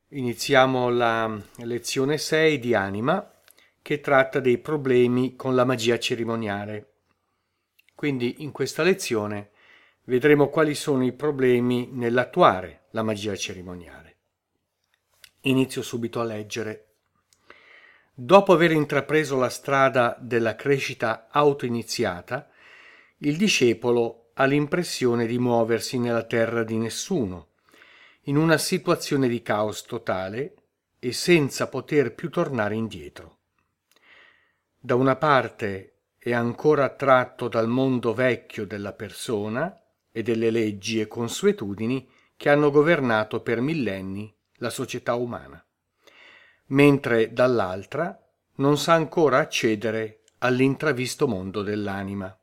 Iniziamo la lezione 6 di Anima, che tratta dei problemi con la magia cerimoniale. Quindi in questa lezione vedremo quali sono i problemi nell'attuare la magia cerimoniale. Inizio subito a leggere. Dopo aver intrapreso la strada della crescita autoiniziata, il discepolo ha l'impressione di muoversi nella terra di nessuno, in una situazione di caos totale e senza poter più tornare indietro. Da una parte è ancora attratto dal mondo vecchio della persona e delle leggi e consuetudini che hanno governato per millenni la società umana, mentre dall'altra non sa ancora accedere all'intravisto mondo dell'anima.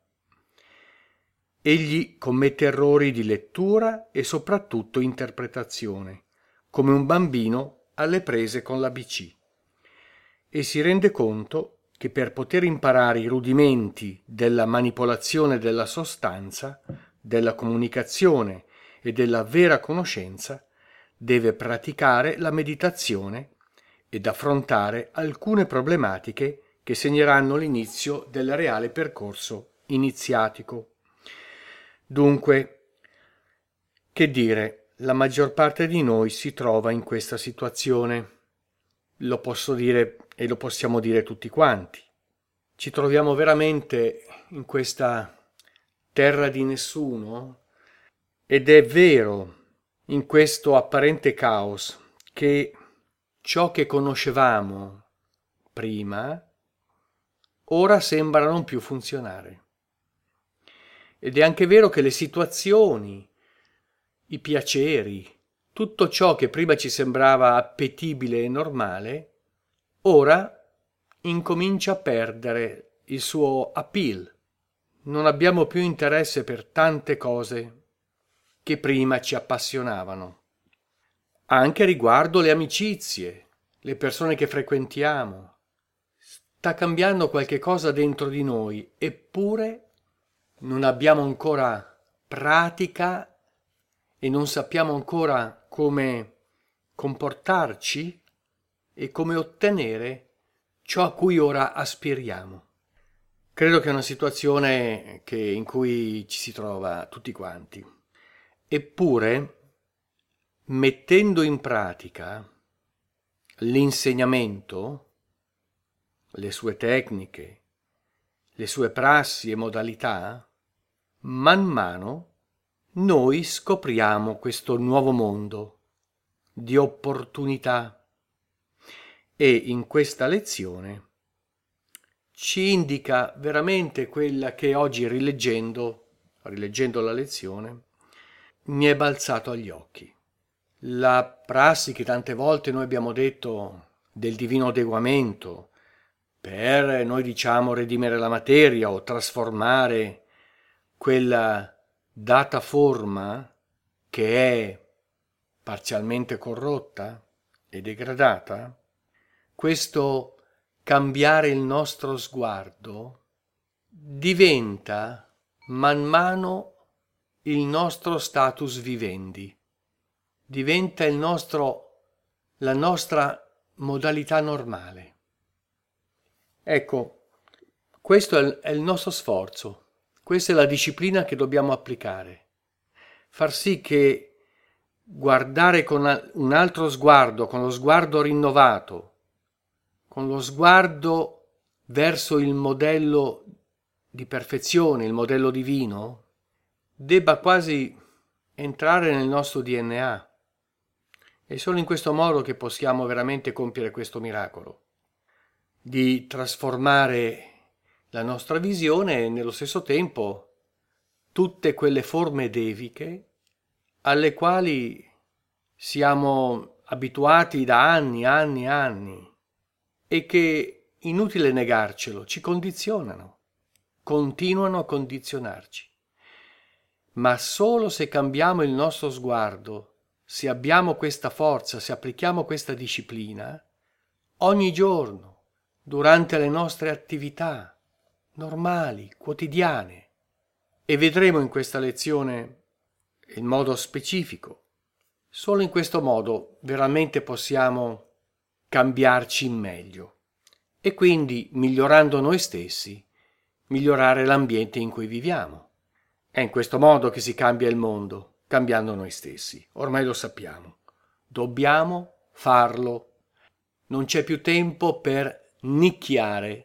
Egli commette errori di lettura e soprattutto interpretazione, come un bambino alle prese con l'ABC, e si rende conto che per poter imparare i rudimenti della manipolazione della sostanza, della comunicazione e della vera conoscenza, deve praticare la meditazione ed affrontare alcune problematiche che segneranno l'inizio del reale percorso iniziatico. Dunque, che dire, la maggior parte di noi si trova in questa situazione. Lo posso dire e lo possiamo dire tutti quanti. Ci troviamo veramente in questa terra di nessuno ed è vero, in questo apparente caos, che ciò che conoscevamo prima ora sembra non più funzionare. Ed è anche vero che le situazioni, i piaceri, tutto ciò che prima ci sembrava appetibile e normale, ora incomincia a perdere il suo appeal. Non abbiamo più interesse per tante cose che prima ci appassionavano. Anche riguardo le amicizie, le persone che frequentiamo. Sta cambiando qualche cosa dentro di noi, eppure non abbiamo ancora pratica e non sappiamo ancora come comportarci e come ottenere ciò a cui ora aspiriamo. Credo che è una situazione in cui ci si trova tutti quanti. Eppure, mettendo in pratica l'insegnamento, le sue tecniche, le sue prassi e modalità, man mano noi scopriamo questo nuovo mondo di opportunità e in questa lezione ci indica veramente quella che oggi rileggendo la lezione mi è balzato agli occhi. La prassi che tante volte noi abbiamo detto del divino adeguamento per, noi diciamo, redimere la materia o trasformare quella data forma che è parzialmente corrotta e degradata, questo cambiare il nostro sguardo diventa man mano il nostro status vivendi, diventa la nostra modalità normale. Ecco, questo è il nostro sforzo, questa è la disciplina che dobbiamo applicare, far sì che guardare con un altro sguardo, con lo sguardo rinnovato, con lo sguardo verso il modello di perfezione, il modello divino, debba quasi entrare nel nostro DNA. È solo in questo modo che possiamo veramente compiere questo miracolo, di trasformare la nostra visione e nello stesso tempo tutte quelle forme deviche alle quali siamo abituati da anni e che, inutile negarcelo, ci condizionano, continuano a condizionarci. Ma solo se cambiamo il nostro sguardo, se abbiamo questa forza, se applichiamo questa disciplina, ogni giorno, durante le nostre attività normali, quotidiane, e vedremo in questa lezione in modo specifico Solo in questo modo veramente possiamo cambiarci in meglio e quindi, migliorando noi stessi, migliorare l'ambiente in cui viviamo. È in questo modo che si cambia il mondo, cambiando noi stessi. Ormai lo sappiamo. Dobbiamo farlo. Non c'è più tempo per nicchiare,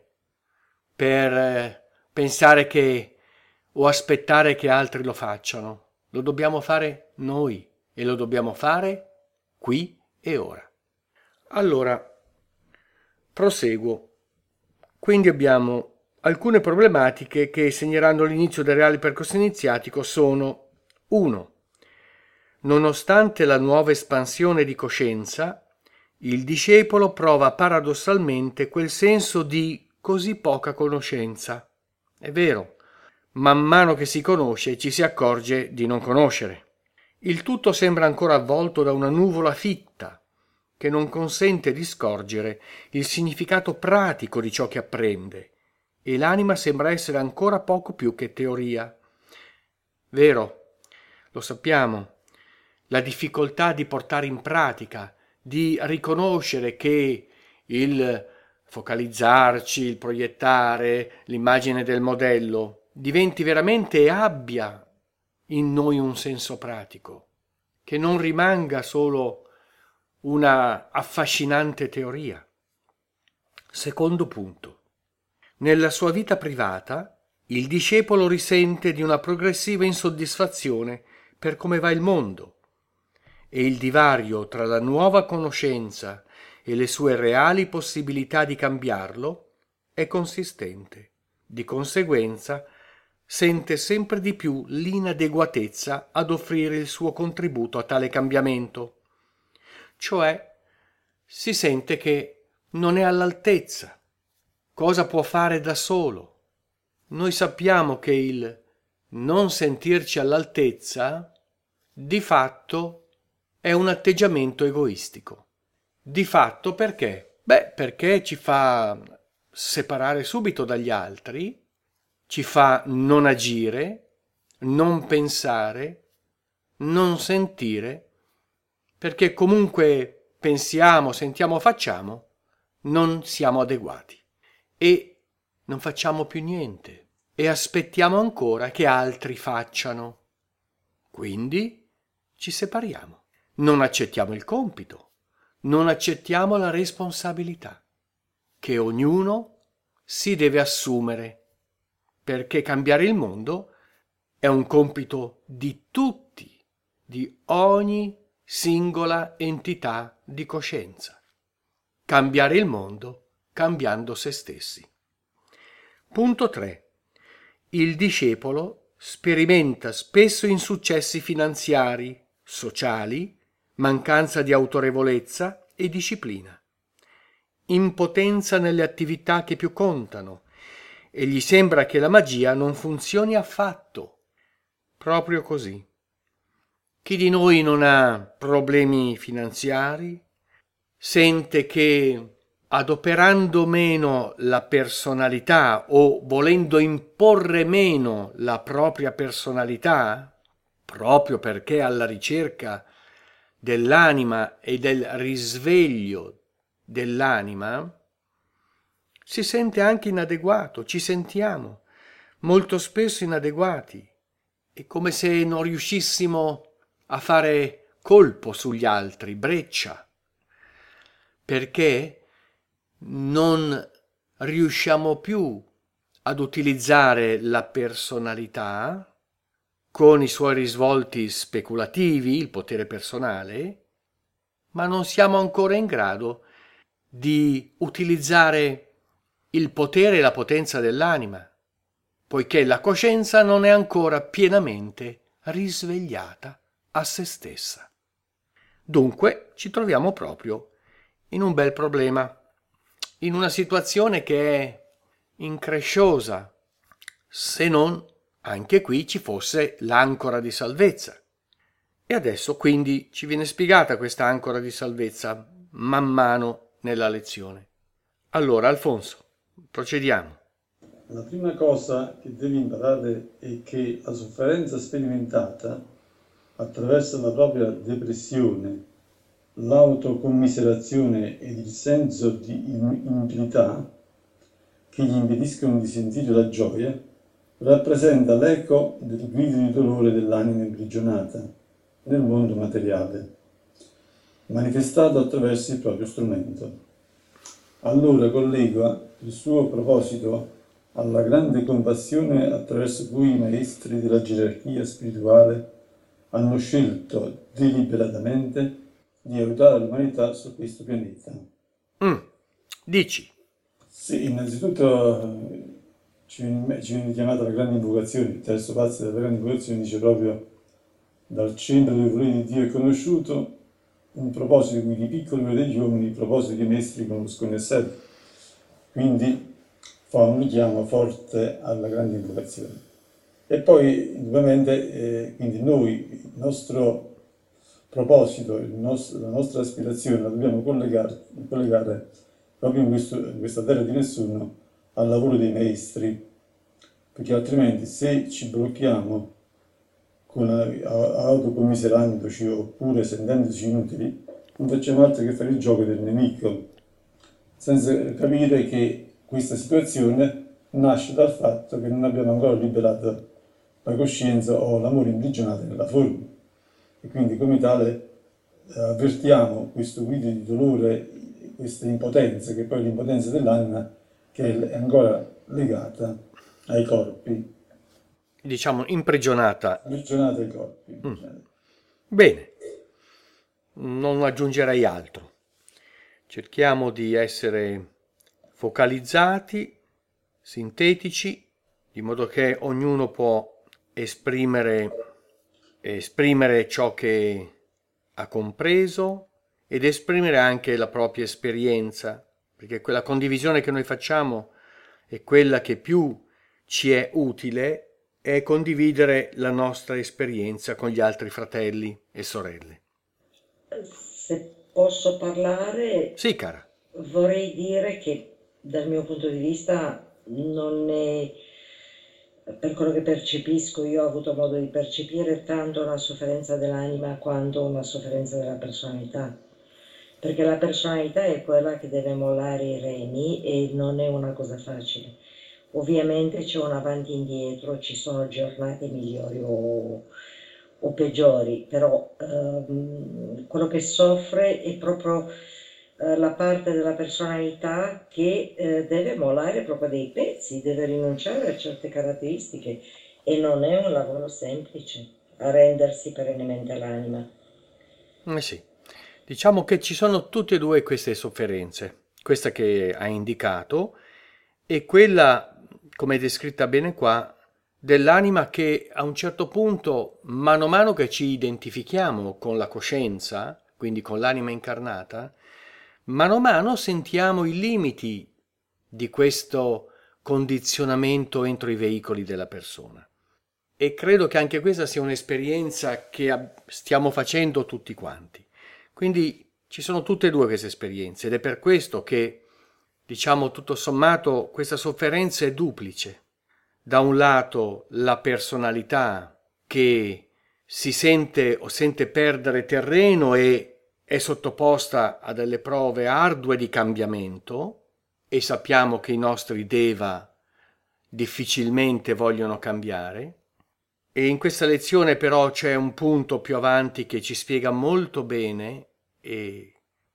per pensare che o aspettare che altri lo facciano. Lo dobbiamo fare noi e lo dobbiamo fare qui e ora. Allora, proseguo. Quindi abbiamo alcune problematiche che segneranno l'inizio del reale percorso iniziatico sono 1. Nonostante la nuova espansione di coscienza, il discepolo prova paradossalmente quel senso di così poca conoscenza. È vero, man mano che si conosce ci si accorge di non conoscere. Il tutto sembra ancora avvolto da una nuvola fitta che non consente di scorgere il significato pratico di ciò che apprende e l'anima sembra essere ancora poco più che teoria. Vero, lo sappiamo, la difficoltà di portare in pratica, di riconoscere che il focalizzarci, il proiettare l'immagine del modello diventi veramente e abbia in noi un senso pratico, che non rimanga solo una affascinante teoria. Secondo punto. Nella sua vita privata, il discepolo risente di una progressiva insoddisfazione per come va il mondo e il divario tra la nuova conoscenza e le sue reali possibilità di cambiarlo è consistente. Di conseguenza, sente sempre di più l'inadeguatezza ad offrire il suo contributo a tale cambiamento. Cioè, si sente che non è all'altezza. Cosa può fare da solo? Noi sappiamo che il non sentirci all'altezza, di fatto, è un atteggiamento egoistico. Di fatto perché? Perché ci fa separare subito dagli altri, ci fa non agire, non pensare, non sentire, perché comunque pensiamo, sentiamo, facciamo, non siamo adeguati e non facciamo più niente e aspettiamo ancora che altri facciano. Quindi ci separiamo, non accettiamo il compito, non accettiamo la responsabilità che ognuno si deve assumere, perché cambiare il mondo è un compito di tutti, di ogni singola entità di coscienza. Cambiare il mondo cambiando se stessi. Punto 3. Il discepolo sperimenta spesso insuccessi finanziari, sociali, mancanza di autorevolezza e disciplina, impotenza nelle attività che più contano e gli sembra che la magia non funzioni affatto. Proprio così. Chi di noi non ha problemi finanziari sente che adoperando meno la personalità o volendo imporre meno la propria personalità, proprio perché alla ricerca dell'anima e del risveglio dell'anima, si sente anche inadeguato, ci sentiamo molto spesso inadeguati. È come se non riuscissimo a fare colpo sugli altri, breccia, perché non riusciamo più ad utilizzare la personalità con i suoi risvolti speculativi, il potere personale, ma non siamo ancora in grado di utilizzare il potere e la potenza dell'anima, poiché la coscienza non è ancora pienamente risvegliata a se stessa. Dunque ci troviamo proprio in un bel problema, in una situazione che è incresciosa, se non anche qui ci fosse l'ancora di salvezza. E adesso quindi ci viene spiegata questa ancora di salvezza man mano nella lezione. Allora, Alfonso, procediamo. La prima cosa che devi imparare è che la sofferenza sperimentata attraverso la propria depressione, l'autocommiserazione ed il senso di inutilità che gli impediscono di sentire la gioia, rappresenta l'eco del grido di dolore dell'anima imprigionata nel mondo materiale, manifestato attraverso il proprio strumento. Allora collega il suo proposito alla grande compassione attraverso cui i maestri della gerarchia spirituale hanno scelto deliberatamente di aiutare l'umanità su questo pianeta. Dici. Sì, innanzitutto ci viene chiamata la grande invocazione, il terzo passo della grande invocazione dice proprio: dal centro del volere di Dio è conosciuto, un proposito quindi piccolo degli uomini, il proposito che i maestri conoscono e servono. Quindi fa un richiamo forte alla grande invocazione. E poi, indubbiamente, quindi noi, il nostro proposito, la nostra aspirazione la dobbiamo collegare proprio in questa terra di nessuno al lavoro dei maestri, perché altrimenti se ci blocchiamo autocommiserandoci oppure sentendoci inutili, non facciamo altro che fare il gioco del nemico, senza capire che questa situazione nasce dal fatto che non abbiamo ancora liberato la coscienza o l'amore imprigionato nella forma. E quindi come tale avvertiamo questo grido di dolore, questa impotenza, che poi è l'impotenza dell'anima, che è ancora legata ai corpi. Diciamo imprigionata. Imprigionata ai corpi. Bene, non aggiungerei altro. Cerchiamo di essere focalizzati, sintetici, di modo che ognuno può esprimere ciò che ha compreso ed esprimere anche la propria esperienza, perché quella condivisione che noi facciamo è quella che più ci è utile, è condividere la nostra esperienza con gli altri fratelli e sorelle. Se posso parlare, Sì, cara. vorrei dire che dal mio punto di vista non è, per quello che percepisco, io ho avuto modo di percepire tanto una sofferenza dell'anima quanto una sofferenza della personalità, perché la personalità è quella che deve mollare i remi e non è una cosa facile. Ovviamente c'è un avanti e indietro, ci sono giornate migliori o peggiori, però quello che soffre è proprio la parte della personalità che deve mollare proprio dei pezzi, deve rinunciare a certe caratteristiche e non è un lavoro semplice arrendersi perennemente all'anima. Sì, diciamo che ci sono tutte e due queste sofferenze, questa che hai indicato e quella, come è descritta bene qua, dell'anima che a un certo punto, mano a mano che ci identifichiamo con la coscienza, quindi con l'anima incarnata, mano a mano sentiamo i limiti di questo condizionamento entro i veicoli della persona. E credo che anche questa sia un'esperienza che stiamo facendo tutti quanti. Quindi ci sono tutte e due queste esperienze ed è per questo che, diciamo, tutto sommato, questa sofferenza è duplice. Da un lato la personalità che si sente o sente perdere terreno e è sottoposta a delle prove ardue di cambiamento e sappiamo che i nostri deva difficilmente vogliono cambiare. E in questa lezione però c'è un punto più avanti che ci spiega molto bene e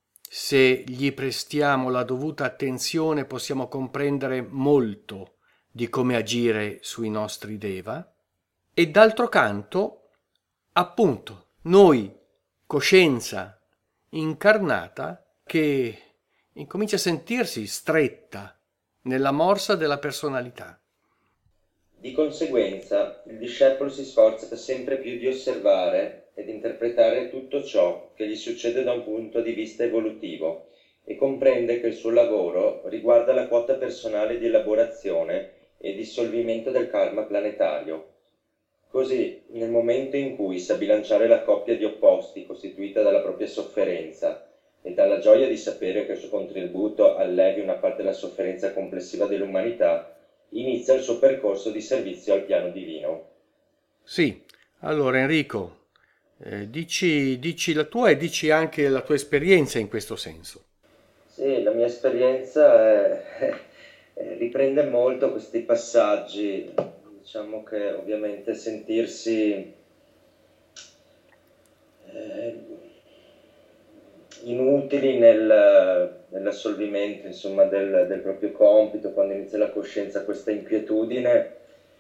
se gli prestiamo la dovuta attenzione possiamo comprendere molto di come agire sui nostri deva. E d'altro canto, appunto, noi, coscienza incarnata, che incomincia a sentirsi stretta nella morsa della personalità. Di conseguenza, il discepolo si sforza sempre più di osservare ed interpretare tutto ciò che gli succede da un punto di vista evolutivo e comprende che il suo lavoro riguarda la quota personale di elaborazione e dissolvimento del karma planetario. Così, nel momento in cui sa bilanciare la coppia di opposti costituita dalla propria sofferenza e dalla gioia di sapere che il suo contributo allevi una parte della sofferenza complessiva dell'umanità, inizia il suo percorso di servizio al piano divino. Sì, allora Enrico, Dici la tua e dici anche la tua esperienza in questo senso. Sì, la mia esperienza riprende molto questi passaggi. Diciamo che ovviamente sentirsi inutili nell'assolvimento, insomma, del proprio compito, quando inizia la coscienza, questa inquietudine,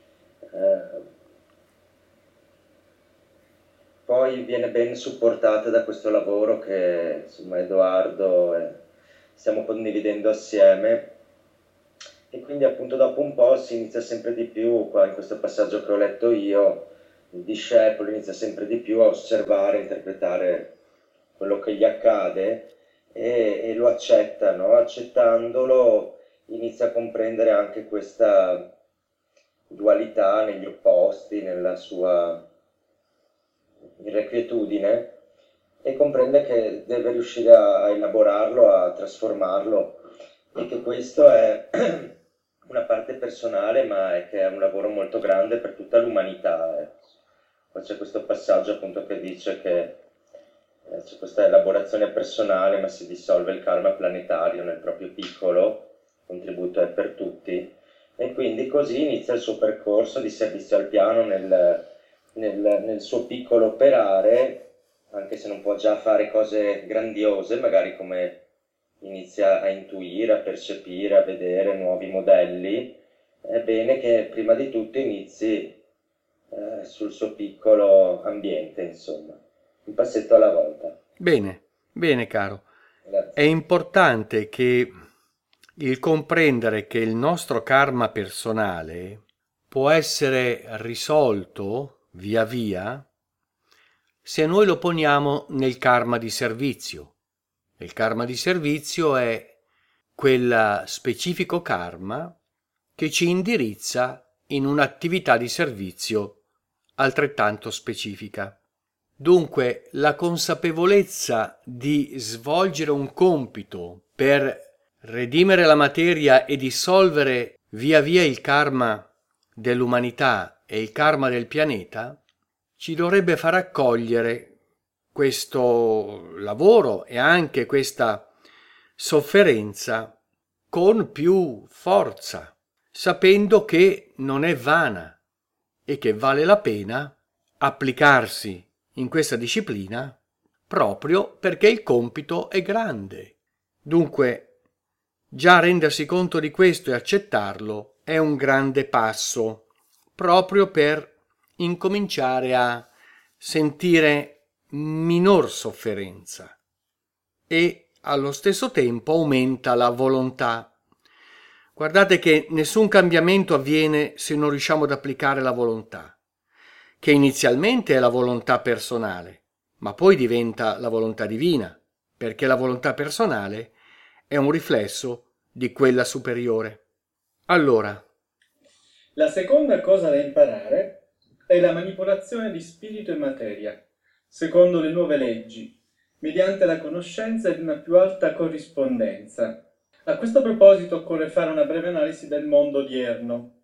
poi viene ben supportata da questo lavoro che, insomma, Edoardo stiamo condividendo assieme, e quindi appunto dopo un po' si inizia sempre di più, qua in questo passaggio che ho letto io, il discepolo inizia sempre di più a osservare, interpretare quello che gli accade e lo accetta, no? Accettandolo inizia a comprendere anche questa dualità negli opposti, nella sua irrequietudine, e comprende che deve riuscire a elaborarlo, a trasformarlo, e che questo è una parte personale, ma è che è un lavoro molto grande per tutta l'umanità. Poi c'è questo passaggio appunto che dice che c'è questa elaborazione personale, ma si dissolve il karma planetario nel proprio piccolo, il contributo è per tutti, e quindi così inizia il suo percorso di servizio al piano nel suo piccolo operare, anche se non può già fare cose grandiose, magari come inizia a intuire, a percepire, a vedere nuovi modelli. È bene che prima di tutto inizi sul suo piccolo ambiente, insomma, un passetto alla volta. Bene, bene caro. Grazie. È importante che il comprendere che il nostro karma personale può essere risolto via via se noi lo poniamo nel karma di servizio. Il karma di servizio è quel specifico karma che ci indirizza in un'attività di servizio altrettanto specifica. Dunque, la consapevolezza di svolgere un compito per redimere la materia e dissolvere via via il karma dell'umanità e il karma del pianeta ci dovrebbe far accogliere questo lavoro e anche questa sofferenza con più forza, sapendo che non è vana e che vale la pena applicarsi in questa disciplina proprio perché il compito è grande. Dunque, già rendersi conto di questo e accettarlo è un grande passo proprio per incominciare a sentire minor sofferenza e allo stesso tempo aumenta la volontà. Guardate che nessun cambiamento avviene se non riusciamo ad applicare la volontà, che inizialmente è la volontà personale, ma poi diventa la volontà divina, perché la volontà personale è un riflesso di quella superiore. Allora, la seconda cosa da imparare è la manipolazione di spirito e materia, secondo le nuove leggi, mediante la conoscenza di una più alta corrispondenza. A questo proposito occorre fare una breve analisi del mondo odierno.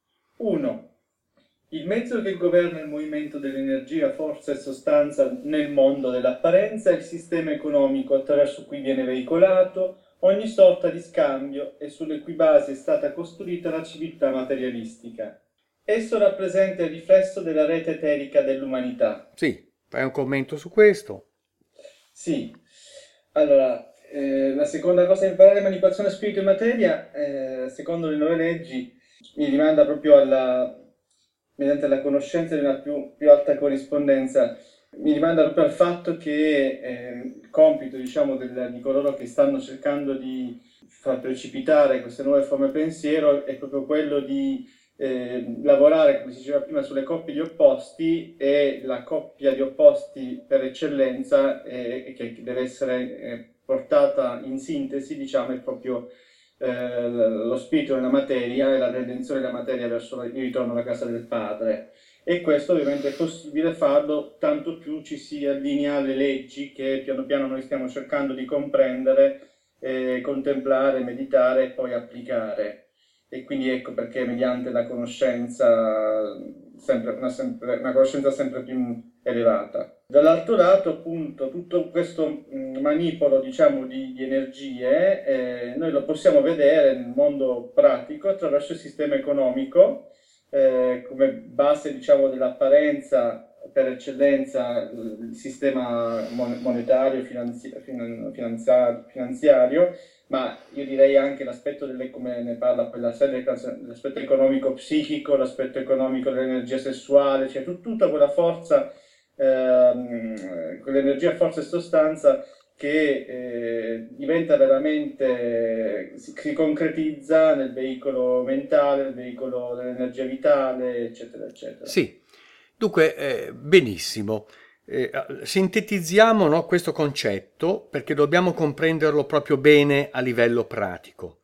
1. Il mezzo che governa il movimento dell'energia, forza e sostanza nel mondo dell'apparenza è il sistema economico attraverso cui viene veicolato ogni sorta di scambio e sulle cui basi è stata costruita la civiltà materialistica. Esso rappresenta il riflesso della rete eterica dell'umanità. sì, fai un commento su questo. Sì, allora, la seconda cosa da imparare è manipolazione spirito e materia, secondo le nuove leggi, mi rimanda proprio mediante la conoscenza di una più alta corrispondenza, mi rimanda proprio al fatto che il compito, diciamo, di coloro che stanno cercando di far precipitare queste nuove forme pensiero è proprio quello di lavorare, come si diceva prima, sulle coppie di opposti, e la coppia di opposti per eccellenza che deve essere portata in sintesi, diciamo, è proprio lo spirito della materia e la redenzione della materia verso il ritorno alla casa del Padre. E questo ovviamente è possibile farlo tanto più ci si allinea alle leggi che piano piano noi stiamo cercando di comprendere, contemplare, meditare e poi applicare. e quindi ecco perché mediante la conoscenza, una conoscenza sempre più elevata. Dall'altro lato, appunto, tutto questo manipolo, diciamo, di energie, noi lo possiamo vedere nel mondo pratico attraverso il sistema economico, come base, diciamo, dell'apparenza per eccellenza il sistema monetario, finanziario, ma io direi anche l'aspetto come ne parla quella serie, l'aspetto economico psichico, l'aspetto economico dell'energia sessuale, cioè tutta quella forza, quell'energia, forza e sostanza che diventa veramente, si concretizza nel veicolo mentale, nel veicolo dell'energia vitale, eccetera, eccetera. Sì, dunque, benissimo. Sintetizziamo, no, questo concetto perché dobbiamo comprenderlo proprio bene a livello pratico.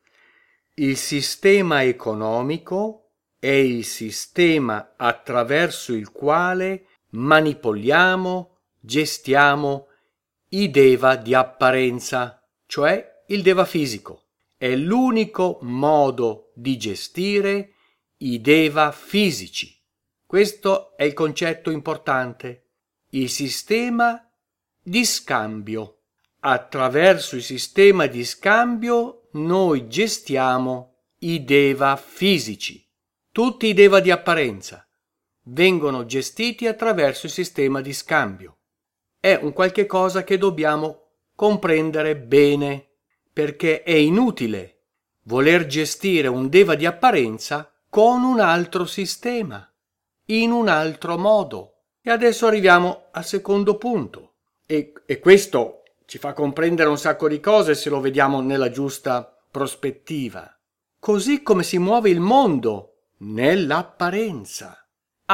Il sistema economico è il sistema attraverso il quale manipoliamo, gestiamo i deva di apparenza, cioè il deva fisico. È l'unico modo di gestire i deva fisici. Questo è il concetto importante. Il sistema di scambio. Attraverso il sistema di scambio noi gestiamo i deva fisici. Tutti i deva di apparenza vengono gestiti attraverso il sistema di scambio. È un qualche cosa che dobbiamo comprendere bene, perché è inutile voler gestire un deva di apparenza con un altro sistema, in un altro modo. E adesso arriviamo al secondo punto. E questo ci fa comprendere un sacco di cose se lo vediamo nella giusta prospettiva. Così come si muove il mondo nell'apparenza,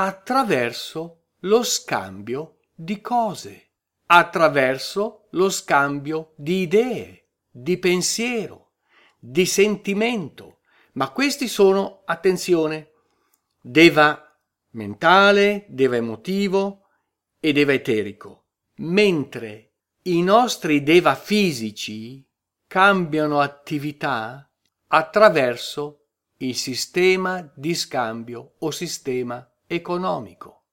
attraverso lo scambio di cose, attraverso lo scambio di idee, di pensiero, di sentimento. Ma questi sono, attenzione, deva mentale, deva emotivo e deva eterico, mentre i nostri deva fisici cambiano attività attraverso il sistema di scambio o sistema economico,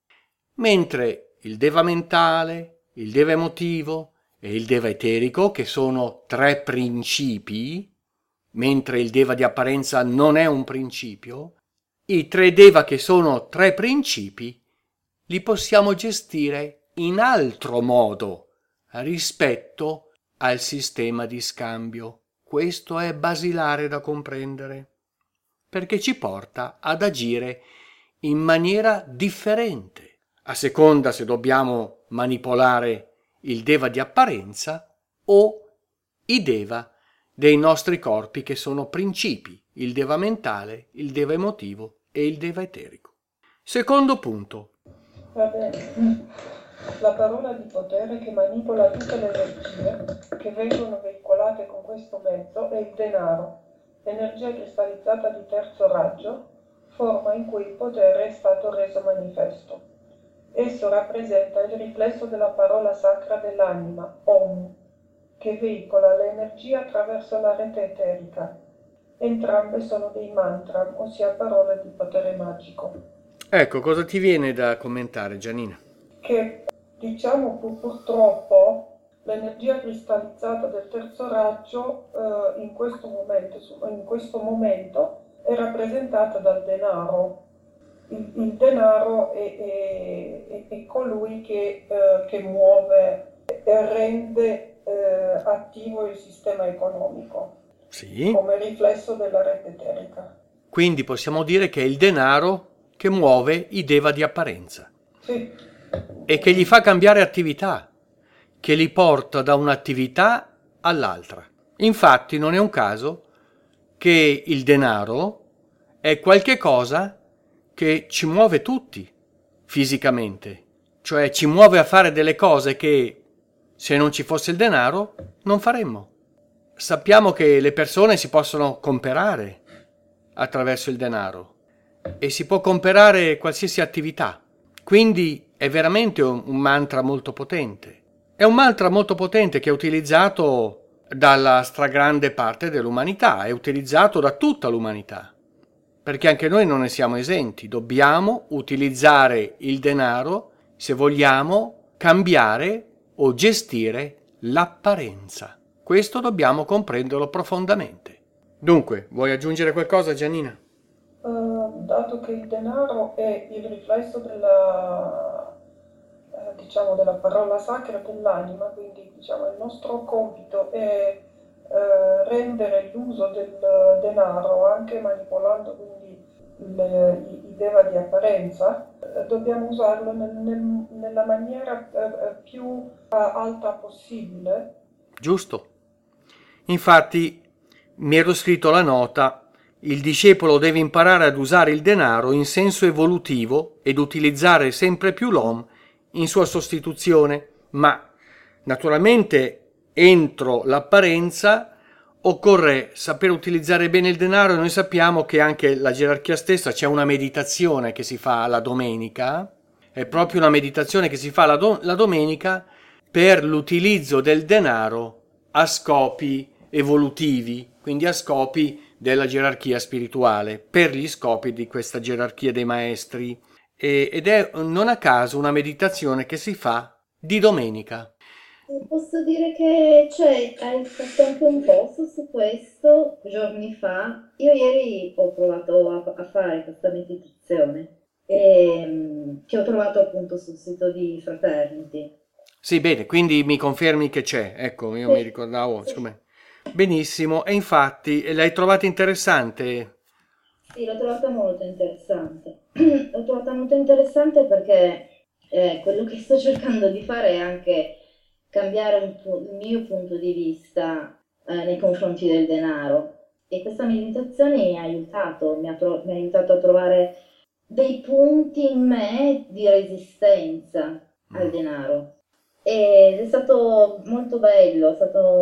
mentre il deva mentale, il deva emotivo e il deva eterico, che sono 3 principi, mentre il deva di apparenza non è un principio, i 3 deva che sono 3 principi li possiamo gestire in altro modo rispetto al sistema di scambio. Questo è basilare da comprendere, perché ci porta ad agire in maniera differente, a seconda se dobbiamo manipolare il deva di apparenza o i deva dei nostri corpi che sono principi, il deva mentale, il deva emotivo e il deva eterico. Secondo punto. Va bene. La parola di potere che manipola tutte le energie che vengono veicolate con questo mezzo è il denaro, energia cristallizzata di terzo raggio, forma in cui il potere è stato reso manifesto. Esso rappresenta il riflesso della parola sacra dell'anima, Om, che veicola l'energia attraverso la rete eterica. Entrambe sono dei mantra, ossia parole di potere magico. Ecco, cosa ti viene da commentare, Gianina? Che, diciamo, purtroppo l'energia cristallizzata del terzo raggio in questo momento è rappresentata dal denaro. Il denaro è colui che muove e rende attivo il sistema economico, Sì. come riflesso della rete eterica. Quindi possiamo dire che è il denaro che muove i deva di apparenza. Sì. E che gli fa cambiare attività, che li porta da un'attività all'altra. Infatti non è un caso che il denaro è qualche cosa che ci muove tutti fisicamente, cioè ci muove a fare delle cose che se non ci fosse il denaro non faremmo. Sappiamo che le persone si possono comprare attraverso il denaro e si può comprare qualsiasi attività, quindi è veramente un mantra molto potente. È un mantra molto potente che è utilizzato dalla stragrande parte dell'umanità, è utilizzato da tutta l'umanità. perché anche noi non ne siamo esenti. Dobbiamo utilizzare il denaro se vogliamo cambiare o gestire l'apparenza. Questo dobbiamo comprenderlo profondamente. Dunque, vuoi aggiungere qualcosa, Giannina? Dato che il denaro è il riflesso della parola sacra dell'anima, quindi il nostro compito è rendere l'uso del denaro, anche manipolando quindi i deva di apparenza, dobbiamo usarlo nella maniera più alta possibile. Giusto. Infatti, mi ero scritto la nota: il discepolo deve imparare ad usare il denaro in senso evolutivo ed utilizzare sempre più l'Om in sua sostituzione, ma naturalmente entro l'apparenza occorre saper utilizzare bene il denaro, e noi sappiamo che anche la gerarchia stessa c'è una meditazione che si fa la domenica, è proprio una meditazione che si fa la domenica per l'utilizzo del denaro a scopi evolutivi, quindi a scopi della gerarchia spirituale, per gli scopi di questa gerarchia dei maestri, ed è non a caso una meditazione che si fa di domenica. Posso dire che hai fatto anche un post su questo giorni fa. Io ieri ho provato a fare questa meditazione che ho trovato appunto sul sito di Fraternity. Sì, bene, quindi mi confermi che c'è. Ecco, io mi ricordavo, sì. Benissimo, e infatti l'hai trovata interessante? Sì, l'ho trovata molto interessante. L'ho trovata molto interessante perché quello che sto cercando di fare è anche cambiare il mio punto di vista nei confronti del denaro, e questa meditazione mi ha aiutato, mi ha aiutato a trovare dei punti in me di resistenza al denaro, ed è stato molto bello,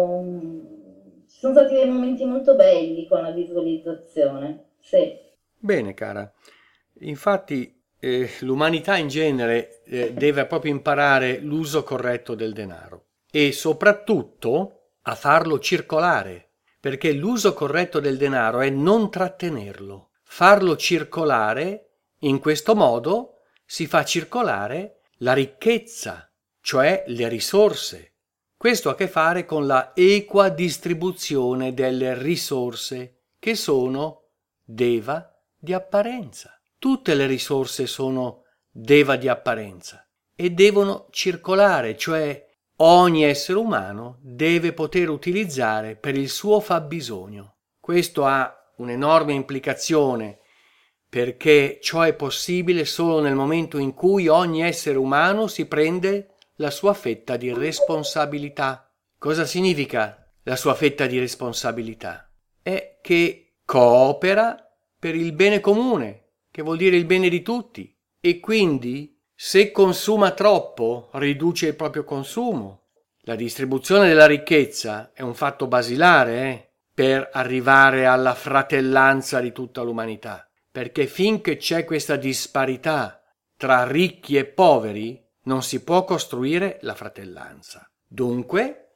ci sono stati dei momenti molto belli con la visualizzazione. Sì. Bene, cara. Infatti l'umanità in genere deve proprio imparare l'uso corretto del denaro e soprattutto a farlo circolare, perché l'uso corretto del denaro è non trattenerlo, farlo circolare. In questo modo si fa circolare la ricchezza, cioè le risorse. Questo ha a che fare con la equa distribuzione delle risorse, che sono deva di apparenza. Tutte le risorse sono deva di apparenza e devono circolare, cioè ogni essere umano deve poter utilizzare per il suo fabbisogno. Questo ha un'enorme implicazione, perché ciò è possibile solo nel momento in cui ogni essere umano si prende la sua fetta di responsabilità. Cosa significa la sua fetta di responsabilità? È che coopera per il bene comune, che vuol dire il bene di tutti, e quindi se consuma troppo riduce il proprio consumo. La distribuzione della ricchezza è un fatto basilare per arrivare alla fratellanza di tutta l'umanità, perché finché c'è questa disparità tra ricchi e poveri non si può costruire la fratellanza. Dunque,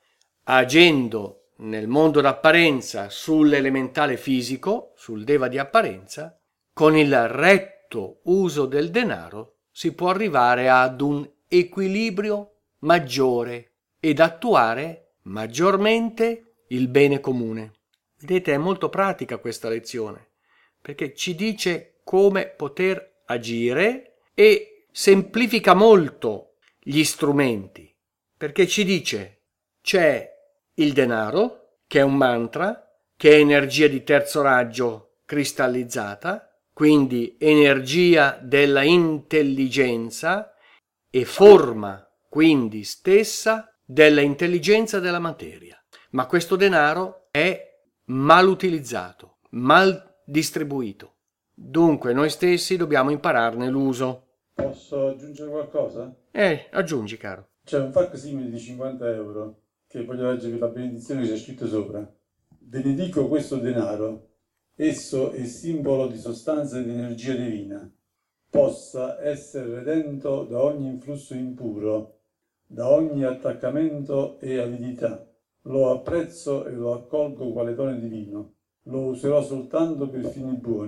agendo nel mondo d'apparenza sull'elementale fisico, sul deva di apparenza, con il retto uso del denaro si può arrivare ad un equilibrio maggiore ed attuare maggiormente il bene comune. Vedete, è molto pratica questa lezione, perché ci dice come poter agire e semplifica molto gli strumenti, perché ci dice c'è il denaro, che è un mantra, che è energia di terzo raggio cristallizzata, quindi energia della intelligenza e forma quindi stessa della intelligenza della materia. Ma questo denaro è mal utilizzato, mal distribuito. Dunque noi stessi dobbiamo impararne l'uso. Posso aggiungere qualcosa? Aggiungi, caro. C'è un facsimile di 50 euro che voglio leggervi la benedizione che c'è scritto sopra. Benedico questo denaro. Esso è simbolo di sostanza e di energia divina. Possa essere redento da ogni influsso impuro, da ogni attaccamento e avidità. Lo apprezzo e lo accolgo quale dono divino. Lo userò soltanto per fini buoni.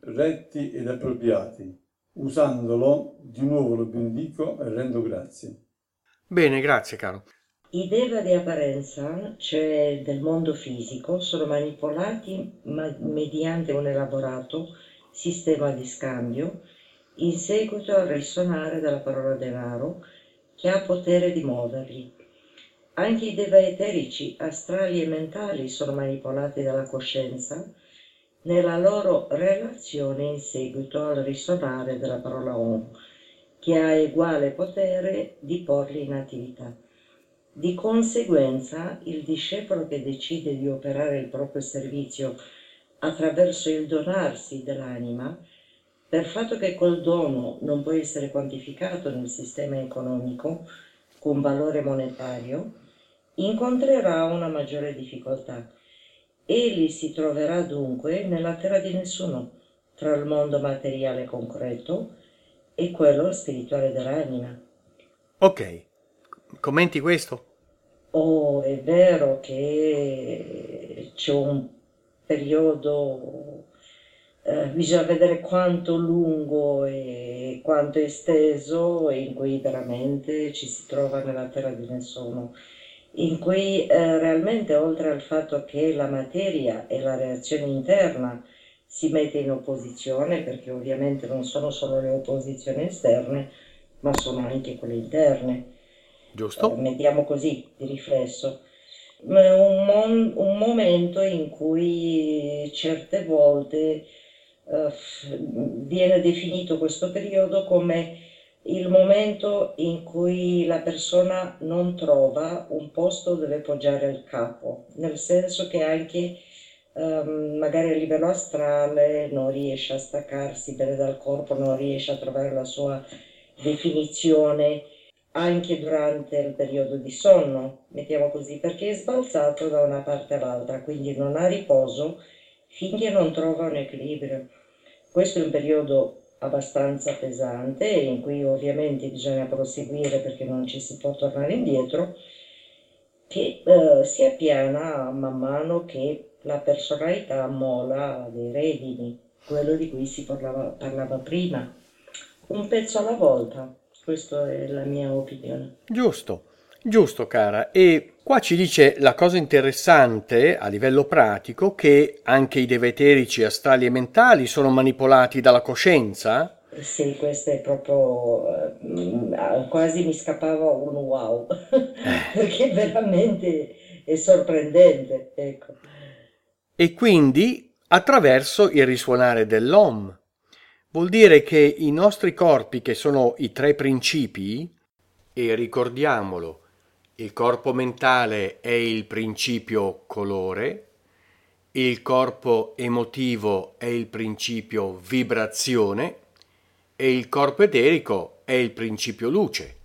retti ed appropriati. Usandolo, di nuovo lo benedico e rendo grazie. Bene, grazie caro. I deva di apparenza, cioè del mondo fisico, sono manipolati mediante un elaborato sistema di scambio in seguito al risuonare della parola denaro che ha potere di muoverli. Anche i deva eterici, astrali e mentali sono manipolati dalla coscienza nella loro relazione in seguito al risuonare della parola Om, che ha uguale potere di porli in attività. Di conseguenza, il discepolo che decide di operare il proprio servizio attraverso il donarsi dell'anima, per fatto che quel dono non può essere quantificato nel sistema economico con valore monetario, incontrerà una maggiore difficoltà. Egli si troverà dunque nella terra di nessuno, tra il mondo materiale concreto e quello spirituale dell'anima. Ok, commenti questo? Oh, è vero che c'è un periodo, bisogna vedere quanto lungo e quanto esteso, in cui veramente ci si trova nella terra di nessuno, in cui realmente, oltre al fatto che la materia e la reazione interna si mette in opposizione, perché ovviamente non sono solo le opposizioni esterne, ma sono anche quelle interne. Giusto? Mettiamo così, di riflesso. Un momento in cui certe volte viene definito questo periodo come il momento in cui la persona non trova un posto dove poggiare il capo, nel senso che anche magari a livello astrale non riesce a staccarsi bene dal corpo, non riesce a trovare la sua definizione anche durante il periodo di sonno, mettiamo così, perché è sbalzato da una parte all'altra, quindi non ha riposo finché non trova un equilibrio. Questo è un periodo abbastanza pesante in cui ovviamente bisogna proseguire perché non ci si può tornare indietro, che si appiana man mano che la personalità molla dei redini, quello di cui si parlava prima, un pezzo alla volta. Questa è la mia opinione. Giusto, giusto cara. E qua ci dice la cosa interessante a livello pratico che anche i deva eterici, astrali e mentali sono manipolati dalla coscienza. Sì, questo è proprio, quasi mi scappava un wow, perché veramente è sorprendente, ecco. E quindi attraverso il risuonare dell'Om. Vuol dire che i nostri corpi, che sono i tre principi, e ricordiamolo, il corpo mentale è il principio colore, il corpo emotivo è il principio vibrazione e il corpo eterico è il principio luce.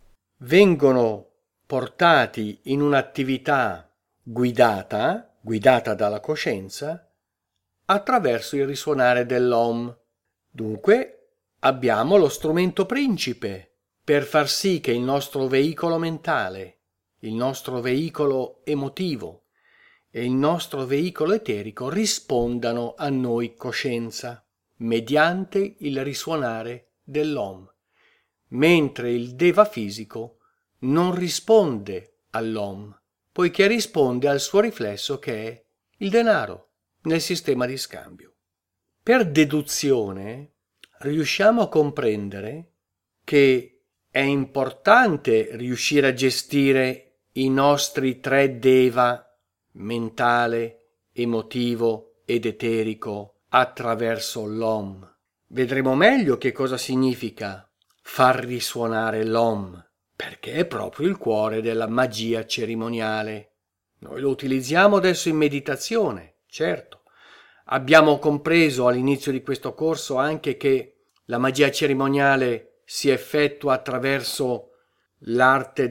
Vengono portati in un'attività guidata dalla coscienza, attraverso il risuonare dell'Om. Dunque abbiamo lo strumento principe per far sì che il nostro veicolo mentale, il nostro veicolo emotivo e il nostro veicolo eterico rispondano a noi coscienza mediante il risuonare dell'Om, mentre il deva fisico non risponde all'Om, poiché risponde al suo riflesso che è il denaro nel sistema di scambio. Per deduzione riusciamo a comprendere che è importante riuscire a gestire i nostri tre deva, mentale, emotivo ed eterico, attraverso l'Om. Vedremo meglio che cosa significa far risuonare l'Om, perché è proprio il cuore della magia cerimoniale. Noi lo utilizziamo adesso in meditazione, certo. Abbiamo compreso all'inizio di questo corso anche che la magia cerimoniale si effettua attraverso l'arte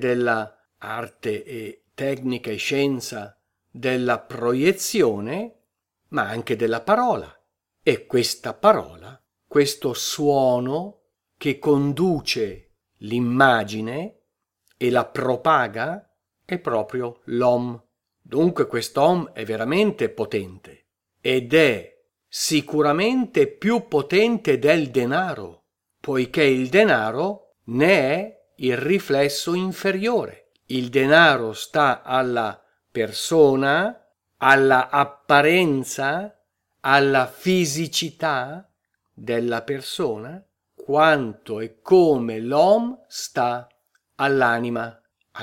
e tecnica e scienza della proiezione, ma anche della parola. E questa parola, questo suono che conduce l'immagine e la propaga, è proprio l'Om. Dunque questo Om è veramente potente ed è sicuramente più potente del denaro, poiché il denaro ne è il riflesso inferiore. Il denaro sta alla persona, alla apparenza, alla fisicità della persona, quanto e come l'uomo sta all'anima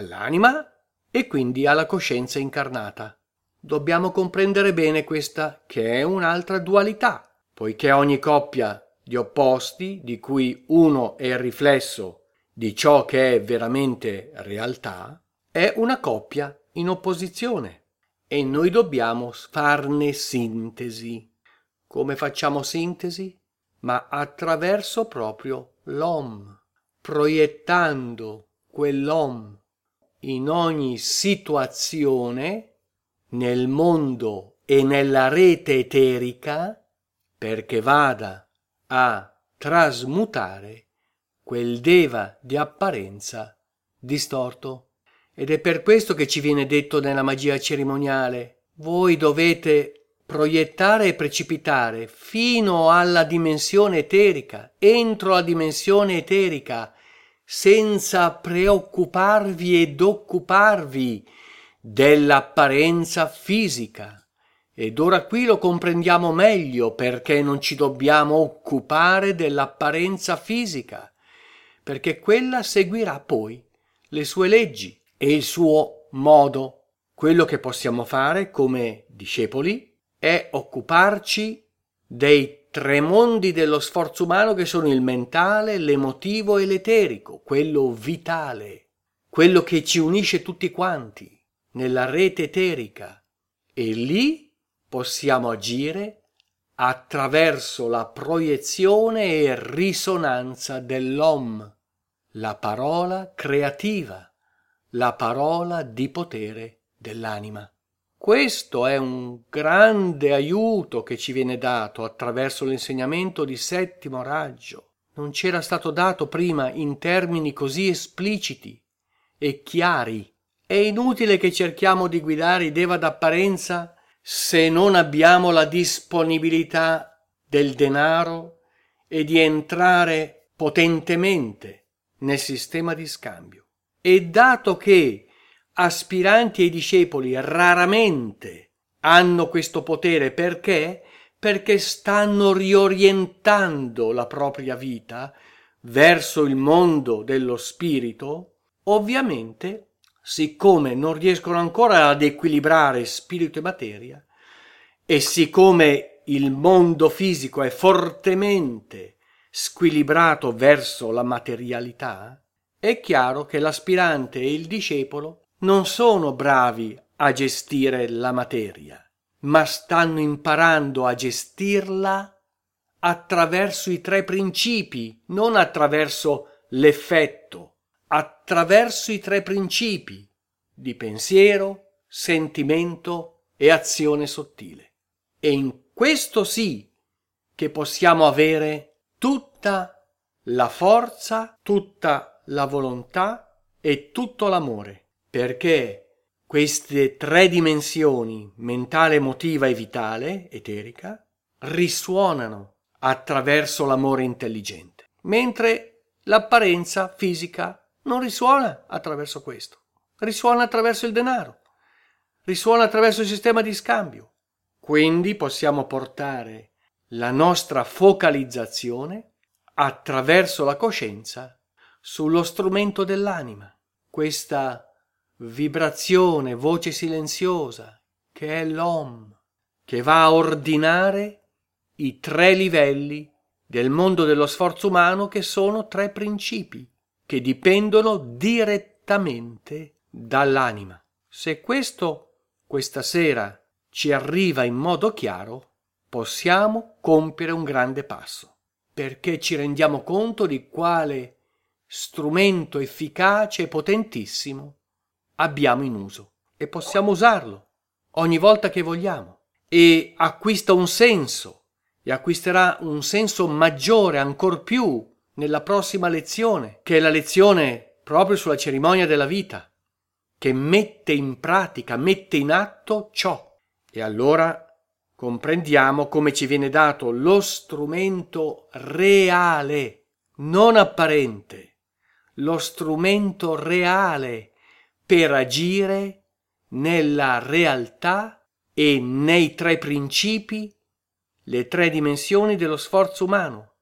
e quindi alla coscienza incarnata. Dobbiamo comprendere bene questa, che è un'altra dualità, poiché ogni coppia di opposti, di cui uno è il riflesso di ciò che è veramente realtà, è una coppia in opposizione e noi dobbiamo farne sintesi. Come facciamo sintesi? Ma attraverso proprio l'Om, proiettando quell'Om in ogni situazione nel mondo e nella rete eterica, perché vada a trasmutare quel deva di apparenza distorto. Ed è per questo che ci viene detto nella magia cerimoniale: voi dovete proiettare e precipitare fino alla dimensione eterica, entro la dimensione eterica, senza preoccuparvi ed occuparvi dell'apparenza fisica. Ed ora qui lo comprendiamo meglio perché non ci dobbiamo occupare dell'apparenza fisica, perché quella seguirà poi le sue leggi e il suo modo. Quello che possiamo fare come discepoli è occuparci dei tre mondi dello sforzo umano, che sono il mentale, l'emotivo e l'eterico, quello vitale, quello che ci unisce tutti quanti nella rete eterica, e lì possiamo agire attraverso la proiezione e risonanza dell'Om, la parola creativa, la parola di potere dell'anima. Questo è un grande aiuto che ci viene dato attraverso l'insegnamento di settimo raggio. Non c'era stato dato prima in termini così espliciti e chiari. È inutile che cerchiamo di guidare i deva d'apparenza se non abbiamo la disponibilità del denaro e di entrare potentemente nel sistema di scambio. E dato che aspiranti e discepoli raramente hanno questo potere, perché stanno riorientando la propria vita verso il mondo dello spirito, ovviamente, siccome non riescono ancora ad equilibrare spirito e materia, e siccome il mondo fisico è fortemente squilibrato verso la materialità, è chiaro che l'aspirante e il discepolo non sono bravi a gestire la materia, ma stanno imparando a gestirla attraverso i tre principi, non attraverso l'effetto, attraverso i tre principi di pensiero, sentimento e azione sottile. E in questo sì che possiamo avere tutta la forza, tutta la volontà e tutto l'amore, perché queste tre dimensioni, mentale, emotiva e vitale, eterica, risuonano attraverso l'amore intelligente, mentre l'apparenza fisica non risuona attraverso questo, risuona attraverso il denaro, risuona attraverso il sistema di scambio. Quindi possiamo portare la nostra focalizzazione attraverso la coscienza sullo strumento dell'anima, questa vibrazione, voce silenziosa che è l'Om, che va a ordinare i tre livelli del mondo dello sforzo umano, che sono tre principi che dipendono direttamente dall'anima. Se questo questa sera ci arriva in modo chiaro, possiamo compiere un grande passo, perché ci rendiamo conto di quale strumento efficace e potentissimo abbiamo in uso e possiamo usarlo ogni volta che vogliamo, e acquista un senso, e acquisterà un senso maggiore ancor più nella prossima lezione, che è la lezione proprio sulla cerimonia della vita, che mette in pratica, mette in atto ciò. E allora comprendiamo come ci viene dato lo strumento reale, non apparente, lo strumento reale per agire nella realtà e nei 3 principi, le 3 dimensioni dello sforzo umano,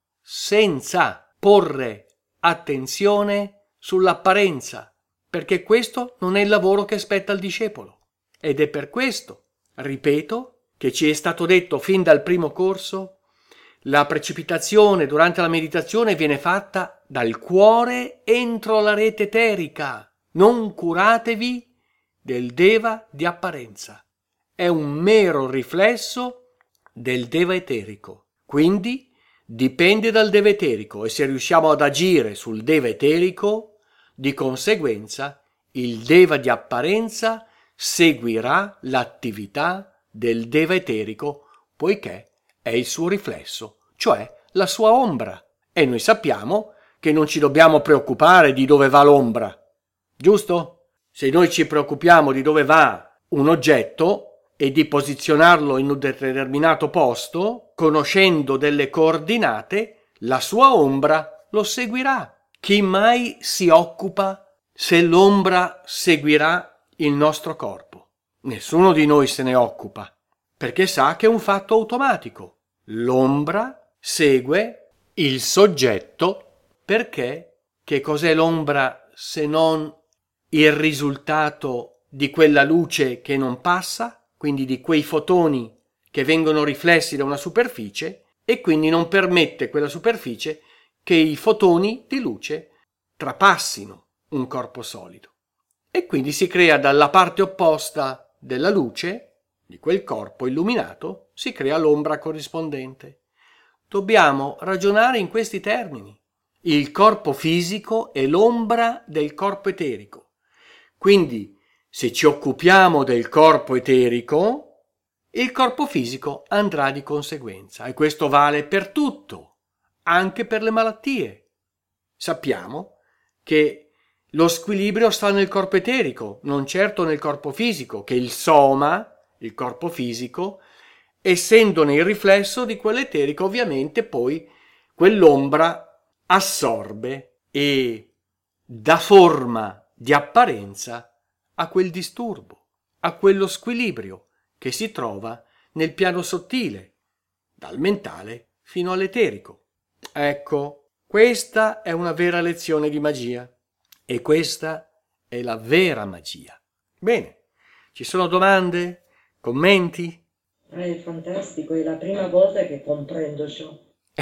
senza porre attenzione sull'apparenza, perché questo non è il lavoro che spetta al discepolo. Ed è per questo, ripeto, che ci è stato detto fin dal primo corso, la precipitazione durante la meditazione viene fatta dal cuore entro la rete eterica. Non curatevi del deva di apparenza. È un mero riflesso del deva eterico. Quindi dipende dal deva eterico, e se riusciamo ad agire sul deva eterico, di conseguenza il deva di apparenza seguirà l'attività del deva eterico, poiché è il suo riflesso, cioè la sua ombra. E noi sappiamo che non ci dobbiamo preoccupare di dove va l'ombra, giusto? Se noi ci preoccupiamo di dove va un oggetto e di posizionarlo in un determinato posto, conoscendo delle coordinate, la sua ombra lo seguirà. Chi mai si occupa se l'ombra seguirà il nostro corpo? Nessuno di noi se ne occupa, perché sa che è un fatto automatico. L'ombra segue il soggetto, perché che cos'è l'ombra se non il risultato di quella luce che non passa, quindi di quei fotoni che vengono riflessi da una superficie e quindi non permette quella superficie che i fotoni di luce trapassino un corpo solido. E quindi si crea dalla parte opposta della luce, di quel corpo illuminato, si crea l'ombra corrispondente. Dobbiamo ragionare in questi termini. Il corpo fisico è l'ombra del corpo eterico. Quindi, se ci occupiamo del corpo eterico, il corpo fisico andrà di conseguenza. E questo vale per tutto, anche per le malattie. Sappiamo che lo squilibrio sta nel corpo eterico, non certo nel corpo fisico, che il soma, il corpo fisico, essendone il riflesso di quell'eterico, ovviamente poi quell'ombra assorbe e dà forma di apparenza a quel disturbo, a quello squilibrio che si trova nel piano sottile, dal mentale fino all'eterico. Ecco, questa è una vera lezione di magia. E questa è la vera magia. Bene, ci sono domande? Commenti? È fantastico, è la prima volta che comprendo ciò.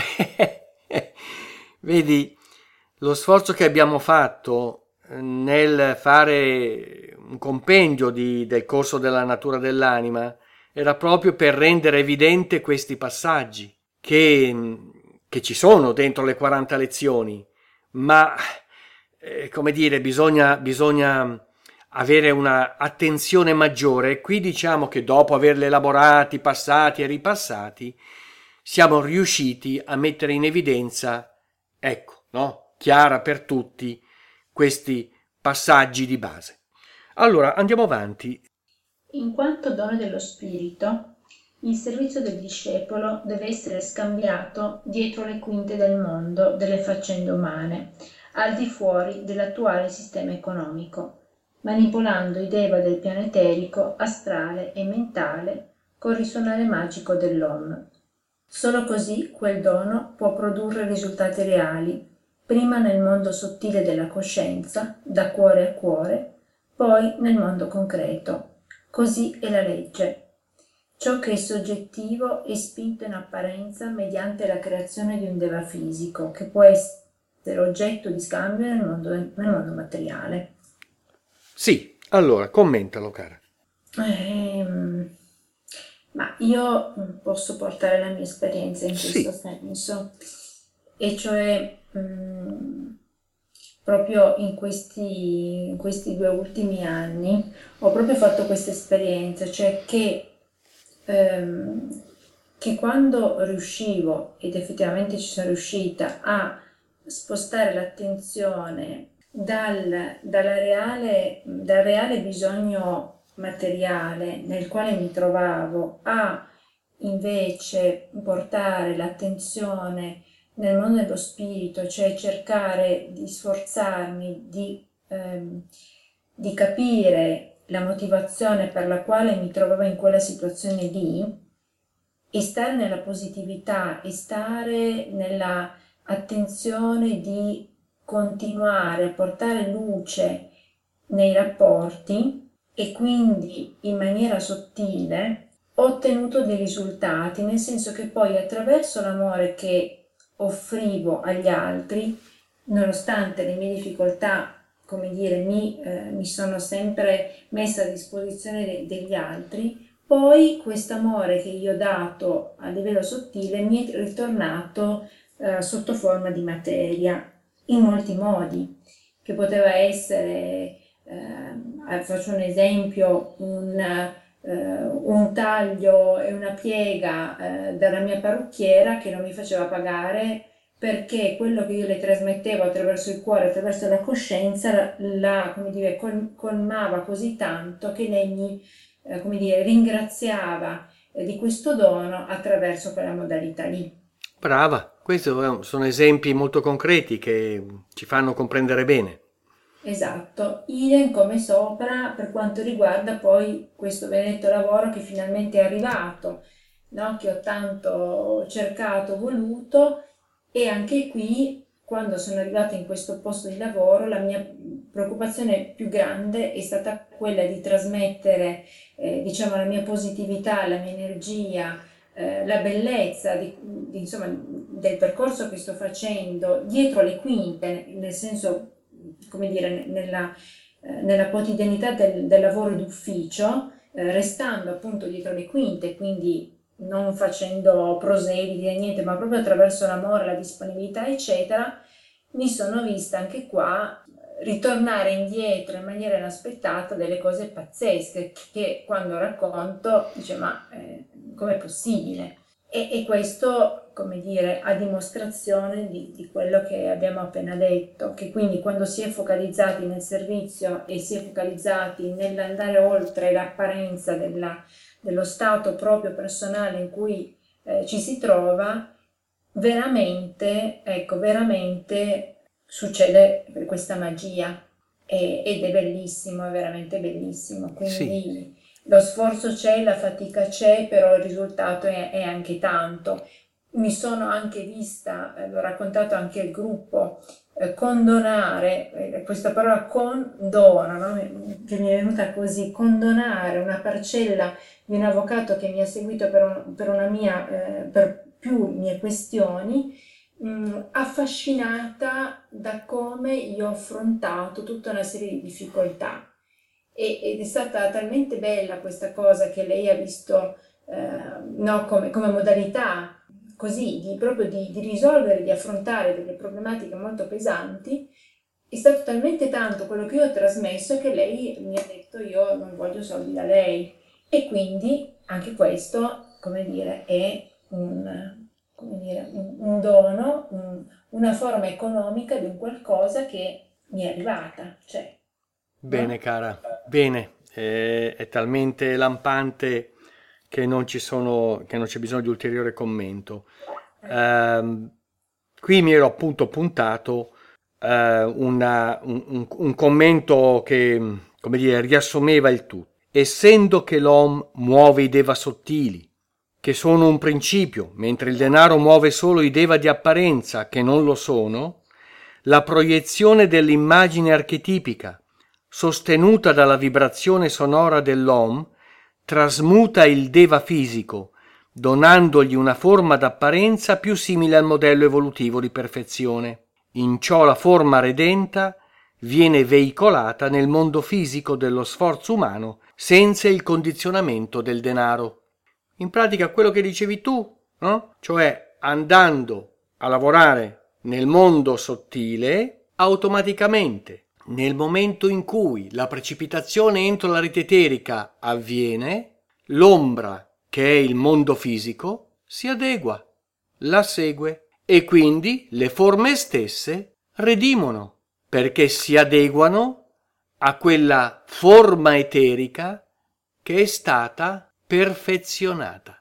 Vedi, lo sforzo che abbiamo fatto nel fare un compendio del corso della natura dell'anima era proprio per rendere evidente questi passaggi che ci sono dentro le 40 lezioni, ma come dire, bisogna avere una attenzione maggiore. Qui diciamo che dopo averli elaborati, passati e ripassati, siamo riusciti a mettere in evidenza, ecco, no? Chiara per tutti, questi passaggi di base. Allora, andiamo avanti. In quanto dono dello Spirito, il servizio del discepolo deve essere scambiato dietro le quinte del mondo delle faccende umane, al di fuori dell'attuale sistema economico, manipolando i deva del piano eterico, astrale e mentale col risuonare magico dell'Om. Solo così quel dono può produrre risultati reali, prima nel mondo sottile della coscienza, da cuore a cuore, poi nel mondo concreto. Così è la legge. Ciò che è soggettivo è spinto in apparenza mediante la creazione di un deva fisico, che può essere oggetto di scambio nel mondo materiale. Sì, allora, commentalo, cara. Ma io posso portare la mia esperienza in questo senso, e cioè proprio in questi 2 ultimi anni ho proprio fatto questa esperienza, cioè che quando riuscivo, ed effettivamente ci sono riuscita, a spostare l'attenzione dal reale bisogno materiale nel quale mi trovavo invece portare l'attenzione nel mondo dello spirito, cioè cercare di sforzarmi di capire la motivazione per la quale mi trovavo in quella situazione lì, e stare nella positività e stare nella attenzione di continuare a portare luce nei rapporti, e quindi in maniera sottile ho ottenuto dei risultati, nel senso che poi attraverso l'amore che offrivo agli altri, nonostante le mie difficoltà, come dire, mi sono sempre messa a disposizione degli altri, poi questo amore che io ho dato a livello sottile mi è ritornato sotto forma di materia, in molti modi, che poteva essere, faccio un esempio, un taglio e una piega dalla mia parrucchiera che non mi faceva pagare, perché quello che io le trasmettevo attraverso il cuore, attraverso la coscienza, come dire, colmava così tanto che lei mi come dire, ringraziava di questo dono attraverso quella modalità lì. Brava, questi sono esempi molto concreti che ci fanno comprendere bene. Esatto, idem come sopra per quanto riguarda poi questo benedetto lavoro che finalmente è arrivato, no? Che ho tanto cercato, voluto, e anche qui, quando sono arrivata in questo posto di lavoro, la mia preoccupazione più grande è stata quella di trasmettere diciamo la mia positività, la mia energia, la bellezza insomma, del percorso che sto facendo dietro le quinte, nel senso, come dire, nella quotidianità del lavoro d'ufficio, restando appunto dietro le quinte, quindi non facendo proseliti e niente, ma proprio attraverso l'amore, la disponibilità, eccetera. Mi sono vista anche qua ritornare indietro in maniera inaspettata delle cose pazzesche che quando racconto dice ma com'è possibile? E questo, come dire, a dimostrazione di quello che abbiamo appena detto, che quindi quando si è focalizzati nel servizio e si è focalizzati nell'andare oltre l'apparenza dello stato proprio personale in cui ci si trova, veramente succede questa magia ed è bellissimo, è veramente bellissimo. Quindi sì, lo sforzo c'è, la fatica c'è, però il risultato è anche tanto. Mi sono anche vista, l'ho raccontato anche al gruppo, condonare, questa parola condona, no? Che mi è venuta così, condonare una parcella di un avvocato che mi ha seguito per più mie questioni, affascinata da come io ho affrontato tutta una serie di difficoltà, ed è stata talmente bella questa cosa che lei ha visto no, come modalità così proprio di risolvere, di affrontare delle problematiche molto pesanti. È stato talmente tanto quello che io ho trasmesso che lei mi ha detto io non voglio soldi da lei, e quindi anche questo, come dire, è un dono, una forma economica di un qualcosa che mi è arrivata. Cioè, bene, no? Cara, bene, è talmente lampante che non c'è bisogno di ulteriore commento. Qui mi ero appunto puntato un commento che, come dire, riassumeva il tutto. Essendo che l'uomo muove i deva sottili, che sono un principio, mentre il denaro muove solo i deva di apparenza, che non lo sono, la proiezione dell'immagine archetipica, sostenuta dalla vibrazione sonora dell'Om, trasmuta il deva fisico, donandogli una forma d'apparenza più simile al modello evolutivo di perfezione. In ciò la forma redenta viene veicolata nel mondo fisico dello sforzo umano senza il condizionamento del denaro. In pratica quello che dicevi tu, no? Cioè andando a lavorare nel mondo sottile, automaticamente nel momento in cui la precipitazione entro la rete eterica avviene, l'ombra, che è il mondo fisico, si adegua, la segue, e quindi le forme stesse redimono, perché si adeguano a quella forma eterica che è stata perfezionata.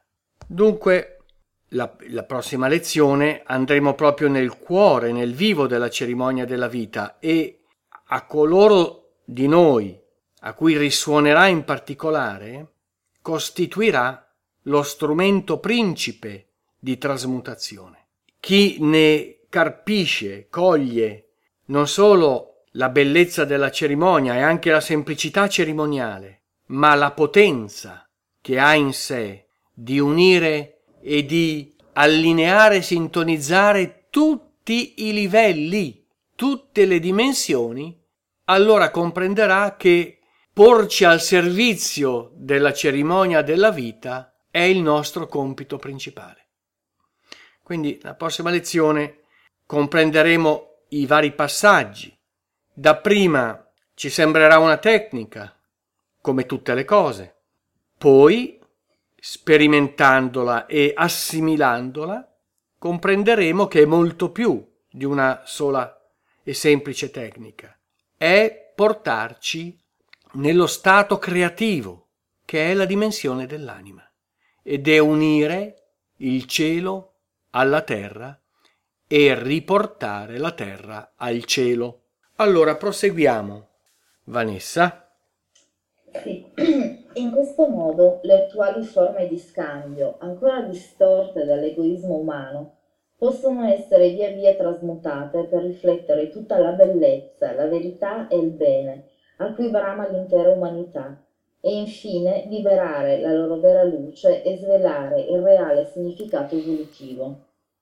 Dunque, la prossima lezione andremo proprio nel cuore, nel vivo della cerimonia della vita, e a coloro di noi a cui risuonerà in particolare, costituirà lo strumento principe di trasmutazione. Chi ne carpisce, coglie non solo la bellezza della cerimonia e anche la semplicità cerimoniale, ma la potenza che ha in sé di unire e di allineare, sintonizzare tutti i livelli, tutte le dimensioni, allora comprenderà che porci al servizio della cerimonia della vita è il nostro compito principale. Quindi la prossima lezione comprenderemo i vari passaggi. Dapprima ci sembrerà una tecnica, come tutte le cose. Poi, sperimentandola e assimilandola, comprenderemo che è molto più di una sola e semplice tecnica. È portarci nello stato creativo, che è la dimensione dell'anima, ed è unire il cielo alla terra e riportare la terra al cielo. Allora proseguiamo. Vanessa? Sì. In questo modo le attuali forme di scambio, ancora distorte dall'egoismo umano, possono essere via via trasmutate per riflettere tutta la bellezza, la verità e il bene a cui brama l'intera umanità, e infine liberare la loro vera luce e svelare il reale significato evolutivo.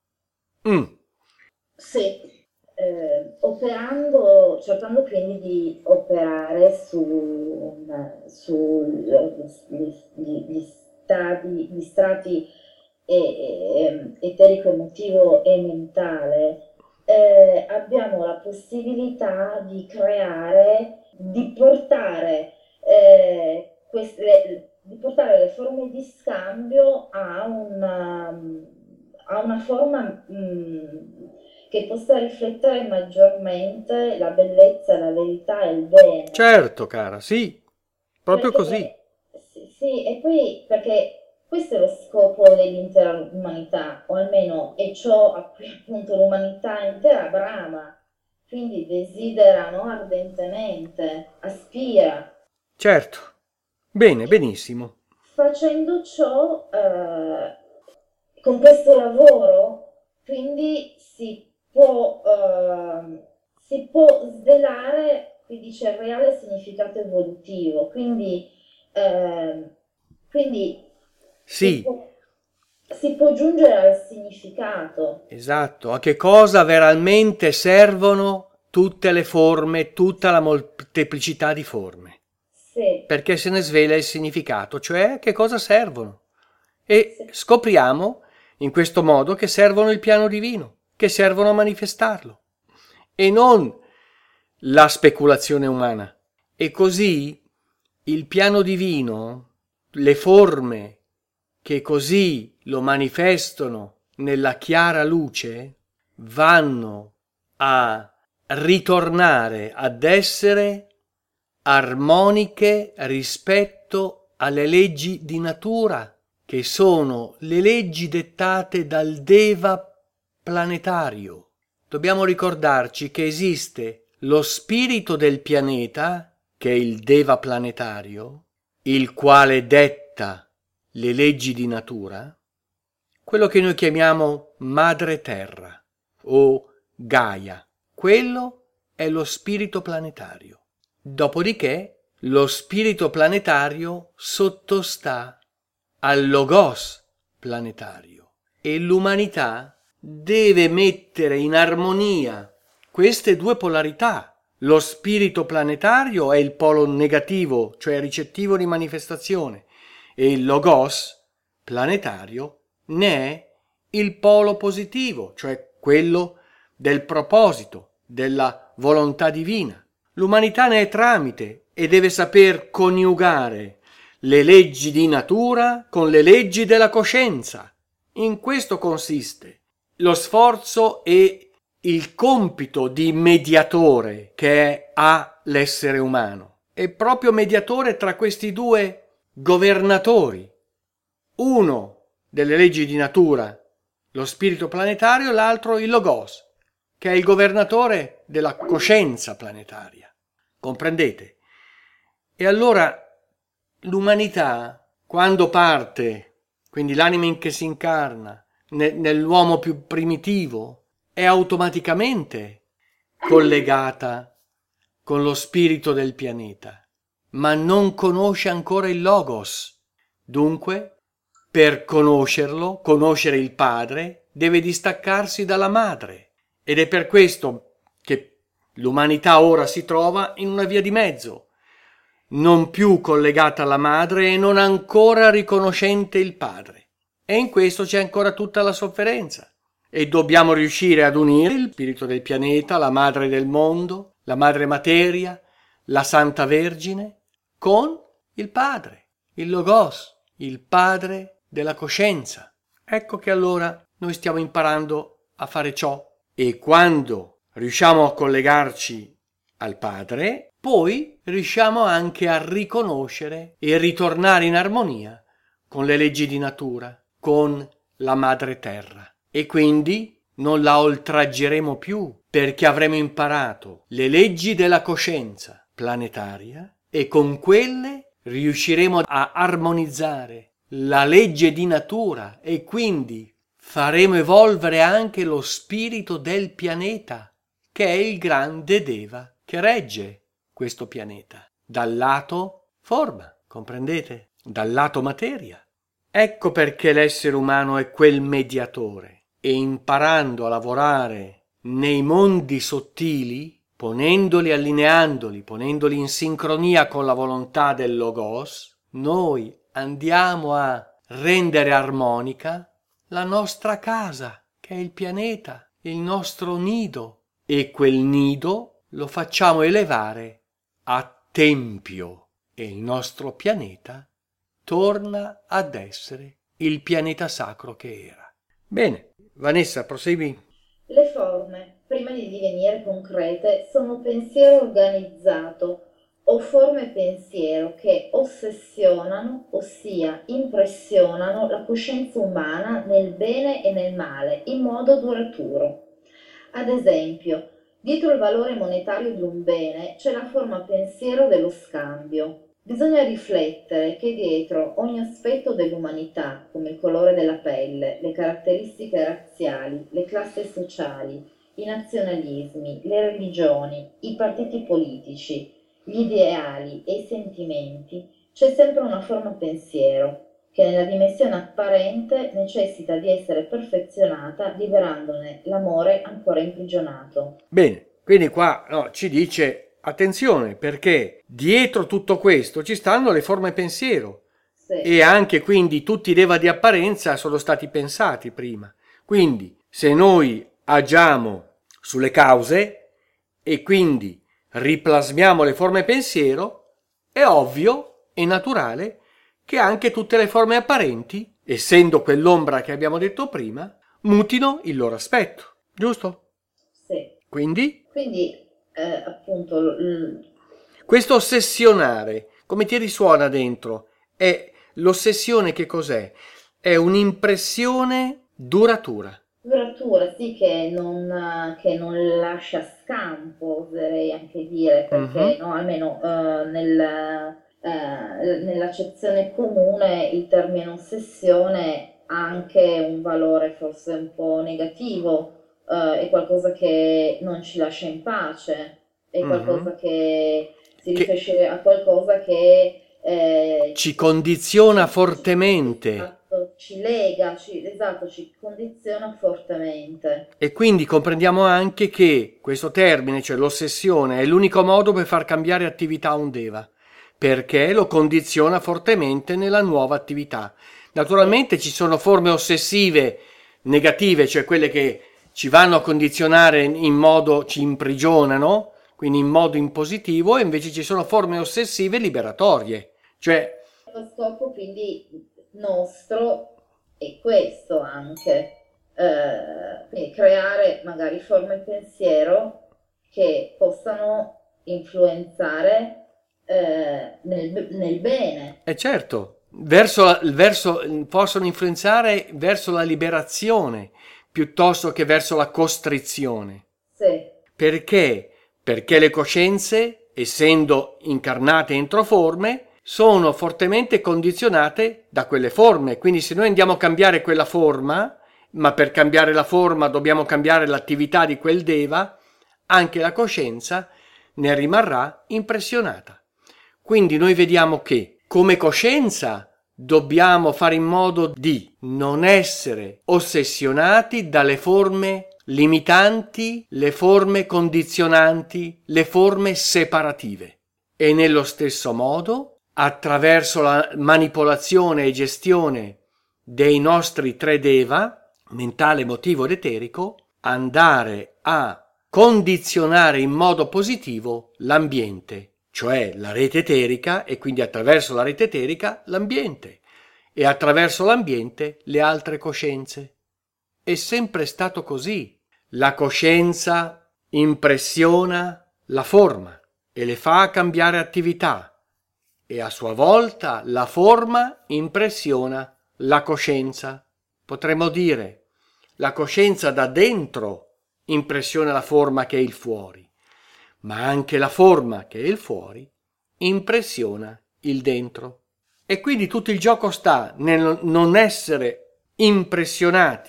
Sì. Cercando quindi di operare gli strati eterico, emotivo e mentale, abbiamo la possibilità di creare, di portare le forme di scambio a una forma che possa riflettere maggiormente la bellezza, la verità e il bene. Certo, cara, sì, proprio così. Sì, e poi perché questo è lo scopo dell'intera umanità, o almeno è ciò a cui appunto l'umanità intera brama, quindi desidera, no, ardentemente, aspira. Certo, bene, benissimo. Facendo ciò, con questo lavoro, quindi si può svelare, qui dice, il reale significato evolutivo, quindi sì, si può giungere al significato. Esatto, a che cosa veramente servono tutte le forme, tutta la molteplicità di forme. Sì. Perché se ne svela il significato, cioè a che cosa servono. E sì, scopriamo in questo modo che servono il piano divino, che servono a manifestarlo, e non la speculazione umana. E così il piano divino, le forme che così lo manifestano nella chiara luce, vanno a ritornare ad essere armoniche rispetto alle leggi di natura, che sono le leggi dettate dal Deva planetario. Dobbiamo ricordarci che esiste lo spirito del pianeta, che è il Deva planetario, il quale detta le leggi di natura, quello che noi chiamiamo Madre Terra o Gaia. Quello è lo spirito planetario. Dopodiché lo spirito planetario sottostà al Logos planetario e l'umanità deve mettere in armonia queste due polarità. Lo spirito planetario è il polo negativo, cioè ricettivo di manifestazione, e il Logos planetario ne è il polo positivo, cioè quello del proposito, della volontà divina. L'umanità ne è tramite e deve saper coniugare le leggi di natura con le leggi della coscienza. In questo consiste lo sforzo e il compito di mediatore che ha l'essere umano. È proprio mediatore tra questi due governatori, uno delle leggi di natura, lo spirito planetario, l'altro il Logos, che è il governatore della coscienza planetaria. Comprendete? E allora l'umanità, quando parte, quindi l'anima che si incarna nell'uomo più primitivo, è automaticamente collegata con lo spirito del pianeta, ma non conosce ancora il Logos. Dunque, per conoscerlo, conoscere il padre, deve distaccarsi dalla madre. Ed è per questo che l'umanità ora si trova in una via di mezzo, non più collegata alla madre e non ancora riconoscente il padre. E in questo c'è ancora tutta la sofferenza. E dobbiamo riuscire ad unire il spirito del pianeta, la madre del mondo, la madre materia, la Santa Vergine, con il padre, il Logos, il padre della coscienza. Ecco che allora noi stiamo imparando a fare ciò. E quando riusciamo a collegarci al padre, poi riusciamo anche a riconoscere e ritornare in armonia con le leggi di natura, con la madre terra. E quindi non la oltraggeremo più, perché avremo imparato le leggi della coscienza planetaria e con quelle riusciremo a armonizzare la legge di natura e quindi faremo evolvere anche lo spirito del pianeta, che è il grande Deva che regge questo pianeta, dal lato forma, comprendete? Dal lato materia. Ecco perché l'essere umano è quel mediatore e imparando a lavorare nei mondi sottili, allineandoli, ponendoli in sincronia con la volontà del Logos, noi andiamo a rendere armonica la nostra casa, che è il pianeta, il nostro nido, e quel nido lo facciamo elevare a tempio e il nostro pianeta torna ad essere il pianeta sacro che era. Bene, Vanessa, prosegui. Le forme, prima di divenire concrete, sono pensiero organizzato o forme pensiero che ossessionano, ossia impressionano la coscienza umana nel bene e nel male in modo duraturo. Ad esempio, dietro il valore monetario di un bene c'è la forma pensiero dello scambio. Bisogna riflettere che dietro ogni aspetto dell'umanità, come il colore della pelle, le caratteristiche razziali, le classi sociali, i nazionalismi, le religioni, i partiti politici, gli ideali e i sentimenti, c'è sempre una forma pensiero che nella dimensione apparente necessita di essere perfezionata liberandone l'amore ancora imprigionato. Bene, quindi qua ci dice attenzione, perché dietro tutto questo ci stanno le forme pensiero. Sì. E anche quindi tutti i Deva di apparenza sono stati pensati prima. Quindi se noi agiamo sulle cause e quindi riplasmiamo le forme pensiero, è ovvio e naturale che anche tutte le forme apparenti, essendo quell'ombra che abbiamo detto prima, mutino il loro aspetto, giusto? Sì. Quindi appunto questo ossessionare, come ti risuona dentro? È l'ossessione, che cos'è? È un'impressione duratura, sì, che non lascia scampo, oserei anche dire, perché no, almeno nell'accezione comune il termine ossessione ha anche un valore forse un po' negativo. È qualcosa che non ci lascia in pace, è qualcosa che si riferisce a qualcosa che ci condiziona fortemente. Ci lega, ci condiziona fortemente. E quindi comprendiamo anche che questo termine, cioè l'ossessione, è l'unico modo per far cambiare attività a un Deva, perché lo condiziona fortemente nella nuova attività. Naturalmente ci sono forme ossessive negative, cioè quelle che ci vanno a condizionare in modo, ci imprigionano, quindi in modo impositivo, e invece ci sono forme ossessive liberatorie. Cioè, lo scopo quindi nostro è questo anche, quindi creare magari forme pensiero che possano influenzare nel bene. Certo, possono influenzare verso la liberazione piuttosto che verso la costrizione. Sì. Perché? Perché le coscienze, essendo incarnate entro forme, sono fortemente condizionate da quelle forme. Quindi se noi andiamo a cambiare quella forma, ma per cambiare la forma dobbiamo cambiare l'attività di quel deva, anche la coscienza ne rimarrà impressionata. Quindi noi vediamo che come coscienza dobbiamo fare in modo di non essere ossessionati dalle forme limitanti, le forme condizionanti, le forme separative. E nello stesso modo, attraverso la manipolazione e gestione dei nostri 3 deva, mentale, emotivo ed eterico, andare a condizionare in modo positivo l'ambiente, cioè la rete eterica, e quindi attraverso la rete eterica l'ambiente, e attraverso l'ambiente le altre coscienze. È sempre stato così. La coscienza impressiona la forma e le fa cambiare attività, e a sua volta la forma impressiona la coscienza. Potremmo dire, la coscienza da dentro impressiona la forma che è il fuori, ma anche la forma che è il fuori impressiona il dentro. E quindi tutto il gioco sta nel non essere impressionati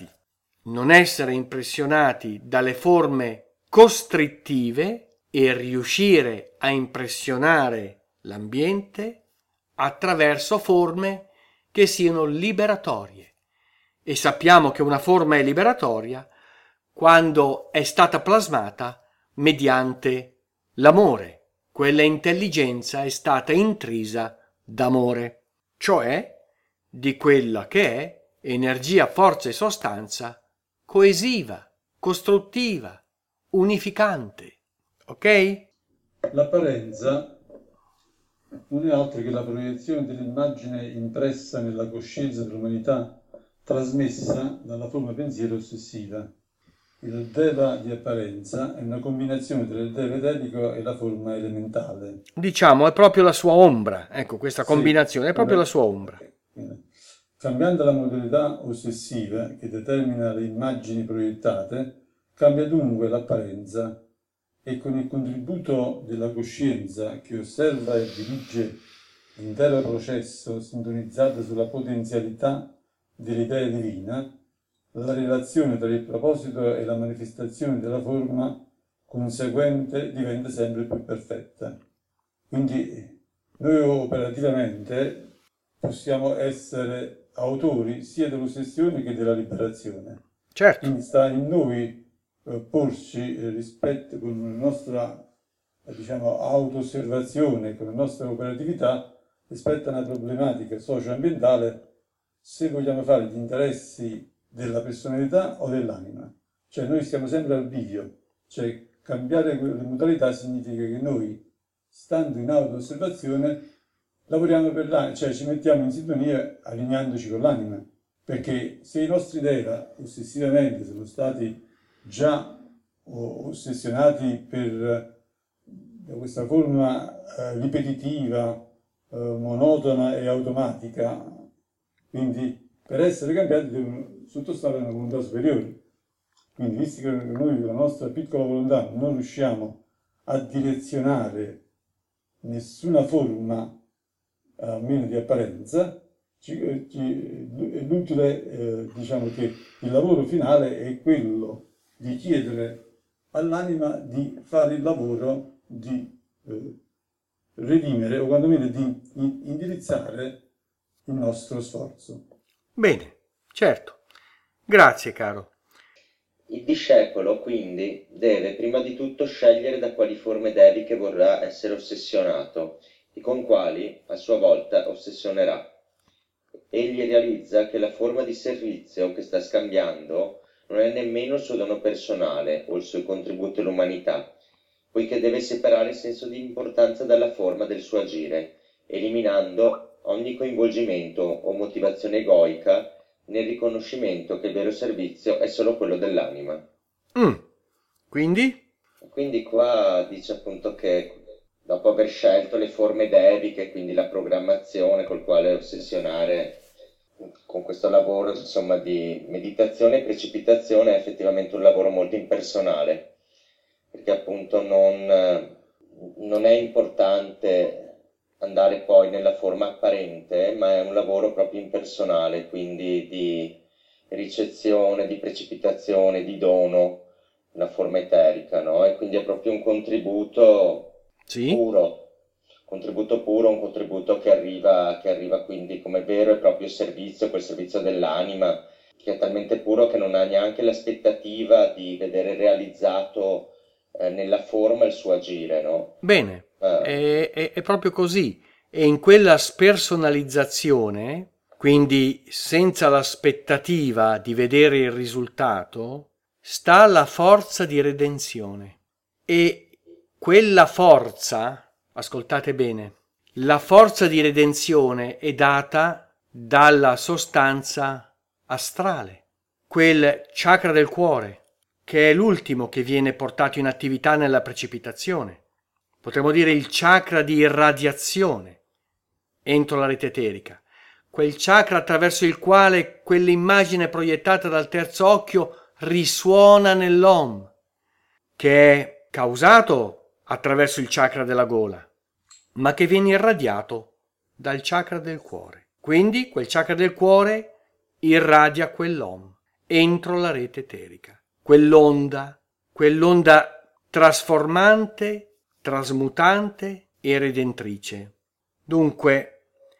dalle forme costrittive e riuscire a impressionare l'ambiente attraverso forme che siano liberatorie. E sappiamo che una forma è liberatoria quando è stata plasmata mediante l'amore. Quella intelligenza è stata intrisa d'amore, cioè di quella che è energia, forza e sostanza coesiva, costruttiva, unificante. Ok? L'apparenza non è altro che la proiezione dell'immagine impressa nella coscienza dell'umanità, trasmessa dalla forma pensiero ossessiva. Il deva di apparenza è una combinazione tra il deva eterico e la forma elementale. Diciamo, è proprio la sua ombra. Ecco, questa combinazione è proprio la sua ombra. Cambiando la modalità ossessiva che determina le immagini proiettate, cambia dunque l'apparenza, e con il contributo della coscienza che osserva e dirige l'intero processo sintonizzato sulla potenzialità dell'idea divina, la relazione tra il proposito e la manifestazione della forma conseguente diventa sempre più perfetta. Quindi noi operativamente possiamo essere autori sia dell'ossessione che della liberazione. Certo. Quindi sta in noi porci rispetto con la nostra auto-osservazione, con la nostra operatività rispetto a una problematica socio-ambientale, se vogliamo fare gli interessi della personalità o dell'anima. Cioè noi stiamo sempre al bivio, cioè cambiare le modalità significa che noi, stando in auto-osservazione, lavoriamo per l'anima, cioè ci mettiamo in sintonia allineandoci con l'anima, perché se i nostri deva ossessivamente sono stati già ossessionati per questa forma ripetitiva, monotona e automatica, quindi per essere cambiati devono sottostare a una volontà superiore. Quindi visto che noi con la nostra piccola volontà non riusciamo a direzionare nessuna forma meno di apparenza, è inutile diciamo che il lavoro finale è quello di chiedere all'anima di fare il lavoro di redimere o quantomeno di indirizzare il nostro sforzo. Bene, certo. Grazie, caro. Il discepolo, quindi, deve prima di tutto scegliere da quali forme deviche vorrà essere ossessionato e con quali, a sua volta, ossessionerà. Egli realizza che la forma di servizio che sta scambiando non è nemmeno il suo dono personale o il suo contributo all'umanità, poiché deve separare il senso di importanza dalla forma del suo agire, eliminando ogni coinvolgimento o motivazione egoica nel riconoscimento che il vero servizio è solo quello dell'anima. Quindi? Quindi qua dice appunto che dopo aver scelto le forme dediche, quindi la programmazione col quale ossessionare con questo lavoro, insomma, di meditazione e precipitazione, è effettivamente un lavoro molto impersonale, perché appunto non è importante andare poi nella forma apparente, ma è un lavoro proprio impersonale, quindi di ricezione, di precipitazione, di dono, una forma eterica, no? E quindi è proprio un contributo puro, un contributo che arriva quindi come vero e proprio servizio, quel servizio dell'anima, che è talmente puro che non ha neanche l'aspettativa di vedere realizzato nella forma il suo agire, no? Bene, è proprio così. E in quella spersonalizzazione, quindi senza l'aspettativa di vedere il risultato, sta la forza di redenzione. E quella forza, ascoltate bene, la forza di redenzione è data dalla sostanza astrale, quel chakra del cuore, che è l'ultimo che viene portato in attività nella precipitazione. Potremmo dire il chakra di irradiazione entro la rete eterica, quel chakra attraverso il quale quell'immagine proiettata dal terzo occhio risuona nell'Om, che è causato attraverso il chakra della gola, ma che viene irradiato dal chakra del cuore. Quindi quel chakra del cuore irradia quell'Om entro la rete eterica, quell'onda trasformante, trasmutante e redentrice. Dunque,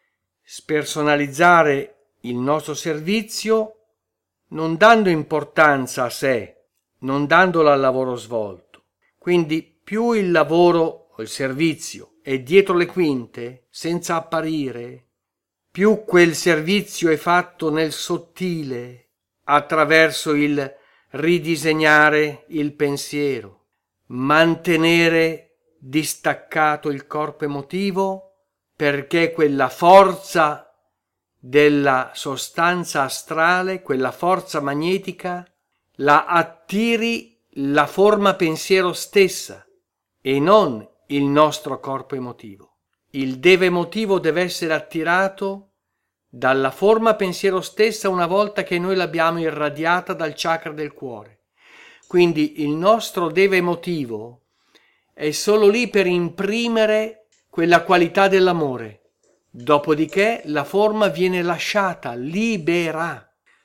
spersonalizzare il nostro servizio non dando importanza a sé, non dandola al lavoro svolto. Quindi più il lavoro o il servizio è dietro le quinte, senza apparire, più quel servizio è fatto nel sottile, attraverso il ridisegnare il pensiero, mantenere distaccato il corpo emotivo, perché quella forza della sostanza astrale, quella forza magnetica, la attiri la forma pensiero stessa e non il nostro corpo emotivo. Il deve emotivo deve essere attirato dalla forma pensiero stessa una volta che noi l'abbiamo irradiata dal chakra del cuore. Quindi il nostro deve emotivo è solo lì per imprimere quella qualità dell'amore. Dopodiché la forma viene lasciata libera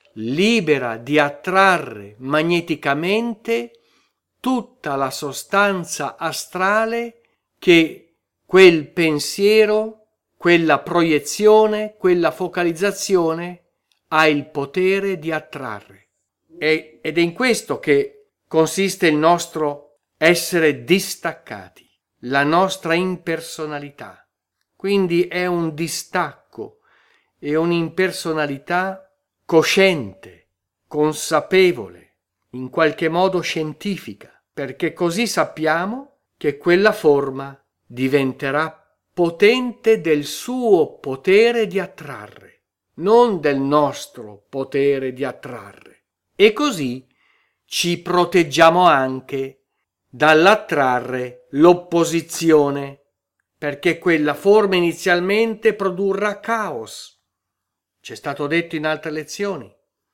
di attrarre magneticamente tutta la sostanza astrale che quel pensiero, quella proiezione, quella focalizzazione ha il potere di attrarre. Ed è in questo che consiste il nostro essere distaccati, la nostra impersonalità. Quindi è un distacco e un'impersonalità cosciente, consapevole, in qualche modo scientifica, perché così sappiamo che quella forma diventerà potente del suo potere di attrarre, non del nostro potere di attrarre. E così ci proteggiamo anche dall'attrarre l'opposizione, perché quella forma inizialmente produrrà caos. C'è stato detto in altre lezioni.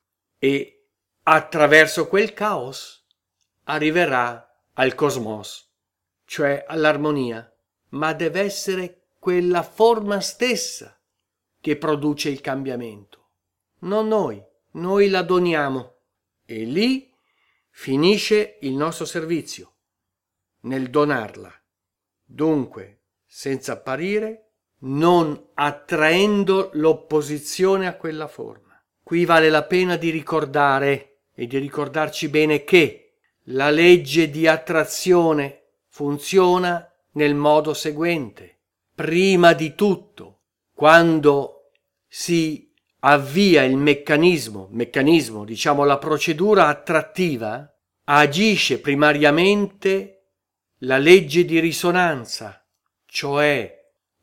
E attraverso quel caos arriverà al cosmos, cioè all'armonia, ma deve essere quella forma stessa che produce il cambiamento, non noi la doniamo e lì finisce il nostro servizio, nel donarla. Dunque, senza apparire, non attraendo l'opposizione a quella forma. Qui vale la pena di ricordare e di ricordarci bene che la legge di attrazione funziona nel modo seguente. Prima di tutto, quando si avvia il meccanismo, diciamo la procedura attrattiva, agisce primariamente la legge di risonanza, cioè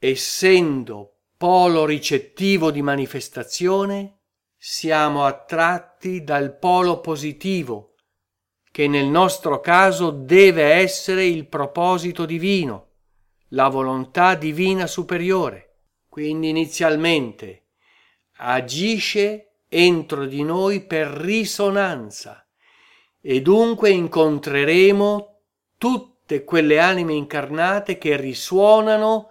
essendo polo ricettivo di manifestazione, siamo attratti dal polo positivo, che nel nostro caso deve essere il proposito divino, la volontà divina superiore. Quindi inizialmente agisce entro di noi per risonanza e dunque incontreremo tutte quelle anime incarnate che risuonano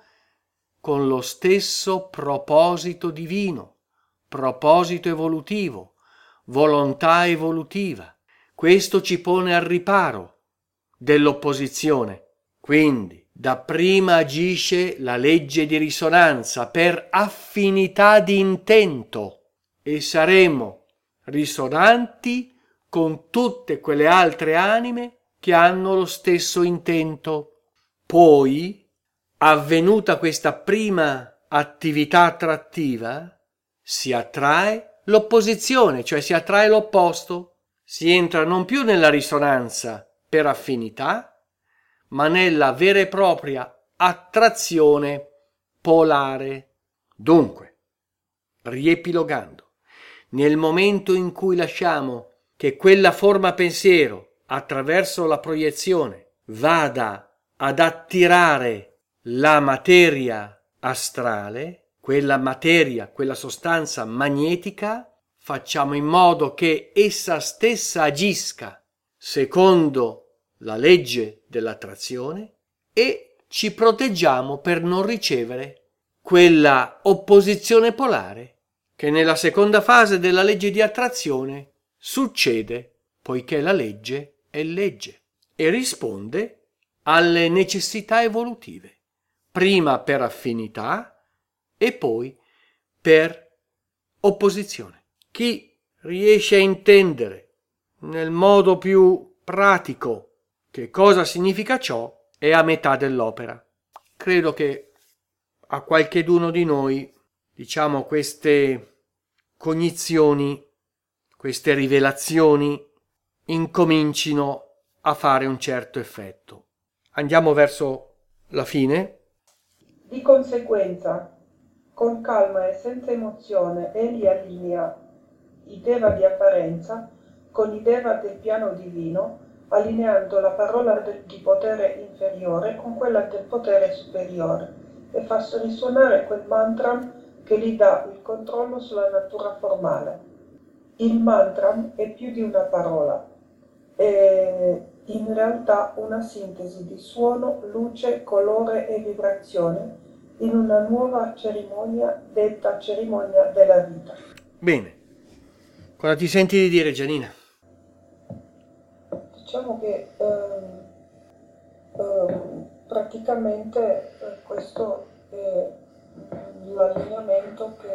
con lo stesso proposito divino, proposito evolutivo, volontà evolutiva. Questo ci pone al riparo dell'opposizione. Quindi dapprima agisce la legge di risonanza per affinità di intento e saremo risonanti con tutte quelle altre anime che hanno lo stesso intento. Poi, avvenuta questa prima attività attrattiva, si attrae l'opposizione, cioè si attrae l'opposto. Si entra non più nella risonanza per affinità, ma nella vera e propria attrazione polare. Dunque, riepilogando, nel momento in cui lasciamo che quella forma pensiero, attraverso la proiezione, vada ad attirare la materia astrale, quella materia, quella sostanza magnetica, facciamo in modo che essa stessa agisca secondo la legge dell'attrazione e ci proteggiamo per non ricevere quella opposizione polare che nella seconda fase della legge di attrazione succede, poiché la legge è legge e risponde alle necessità evolutive, prima per affinità e poi per opposizione. Chi riesce a intendere nel modo più pratico che cosa significa ciò è a metà dell'opera. Credo che a qualcheduno di noi, diciamo, queste cognizioni, queste rivelazioni incomincino a fare un certo effetto. Andiamo verso la fine. Di conseguenza, con calma e senza emozione, egli allinea i Deva di apparenza con i Deva del piano divino, allineando la parola di potere inferiore con quella del potere superiore e fa risuonare quel mantra che gli dà il controllo sulla natura formale. Il mantra è più di una parola, è in realtà una sintesi di suono, luce, colore e vibrazione in una nuova cerimonia detta cerimonia della vita. Bene, cosa ti senti di dire, Gianina? Diciamo che praticamente questo è l'allineamento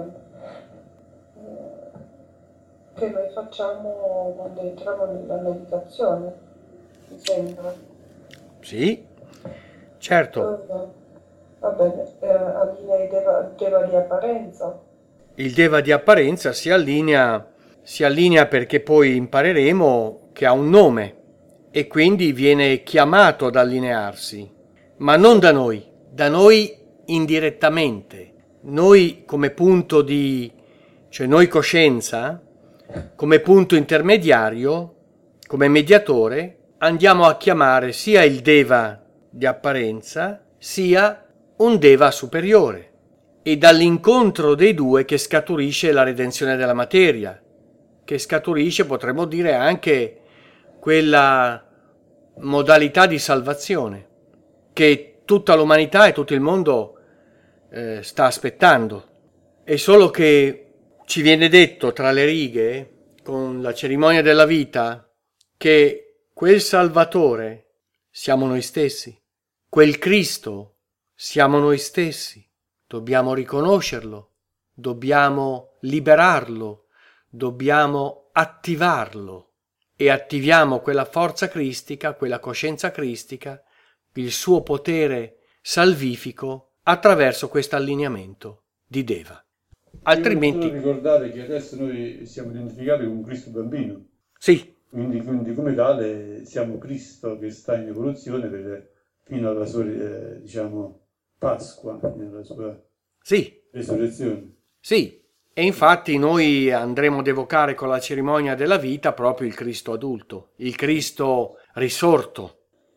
che noi facciamo quando entriamo nella meditazione, mi sembra. Sì, certo. Va bene, allinea il Deva di apparenza. Il Deva di apparenza si allinea perché poi impareremo che ha un nome e quindi viene chiamato ad allinearsi, ma non da noi indirettamente. Noi come punto cioè noi coscienza, come punto intermediario, come mediatore, andiamo a chiamare sia il Deva di apparenza, sia un Deva superiore. E dall'incontro dei due che scaturisce la redenzione della materia, che scaturisce, potremmo dire, anche quella modalità di salvazione che tutta l'umanità e tutto il mondo sta aspettando. È solo che ci viene detto tra le righe, con la cerimonia della vita, che quel Salvatore siamo noi stessi, quel Cristo siamo noi stessi. Dobbiamo riconoscerlo, dobbiamo liberarlo, dobbiamo attivarlo e attiviamo quella forza cristica, quella coscienza cristica, il suo potere salvifico attraverso questo allineamento di Deva. Altrimenti... Io devo ricordare che adesso noi siamo identificati con Cristo bambino. Sì. Quindi come tale siamo Cristo che sta in evoluzione fino alla sua, Pasqua, nella sua resurrezione. Sì. E infatti noi andremo ad evocare con la cerimonia della vita proprio il Cristo adulto, il Cristo risorto.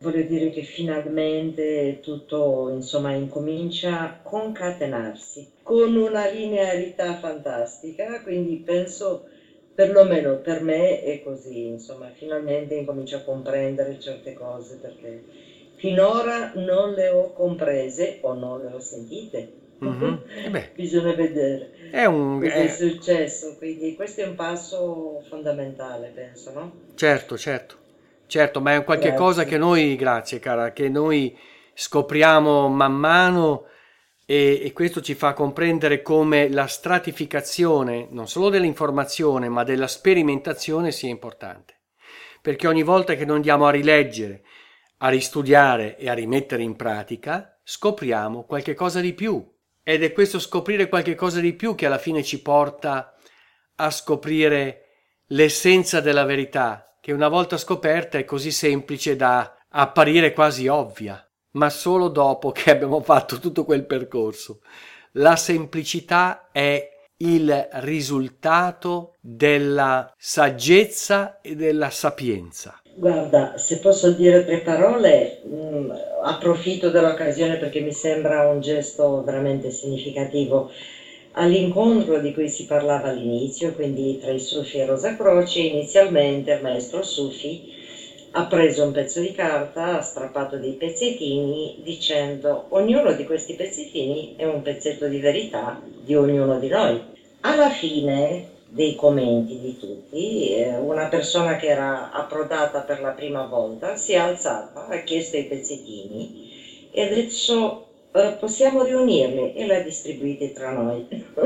Voglio dire che finalmente tutto, insomma, incomincia a concatenarsi con una linearità fantastica, quindi penso, perlomeno per me è così, insomma, finalmente incomincio a comprendere certe cose perché finora non le ho comprese o non le ho sentite. Bisogna vedere cosa è successo, quindi questo è un passo fondamentale, penso, no? Certo, ma è qualche cosa che noi, grazie cara, che noi scopriamo man mano e questo ci fa comprendere come la stratificazione, non solo dell'informazione, ma della sperimentazione sia importante. Perché ogni volta che noi andiamo a rileggere, a ristudiare e a rimettere in pratica, scopriamo qualche cosa di più. Ed è questo scoprire qualche cosa di più che alla fine ci porta a scoprire l'essenza della verità, che una volta scoperta è così semplice da apparire quasi ovvia, ma solo dopo che abbiamo fatto tutto quel percorso. La semplicità è il risultato della saggezza e della sapienza. Guarda, se posso dire 3 parole, approfitto dell'occasione perché mi sembra un gesto veramente significativo. All'incontro di cui si parlava all'inizio, quindi tra i Sufi e Rosa Croce, inizialmente il maestro Sufi ha preso un pezzo di carta, ha strappato dei pezzettini dicendo ognuno di questi pezzettini è un pezzetto di verità di ognuno di noi. Alla fine dei commenti di tutti, una persona che era approdata per la prima volta si è alzata, ha chiesto i pezzettini e ha detto possiamo riunirli e li ha distribuiti tra noi.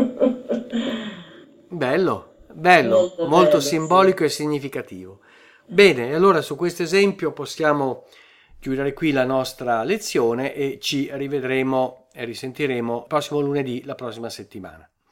Bello, molto simbolico, sì. E significativo. Bene, allora su questo esempio possiamo chiudere qui la nostra lezione e ci rivedremo e risentiremo prossimo lunedì, la prossima settimana.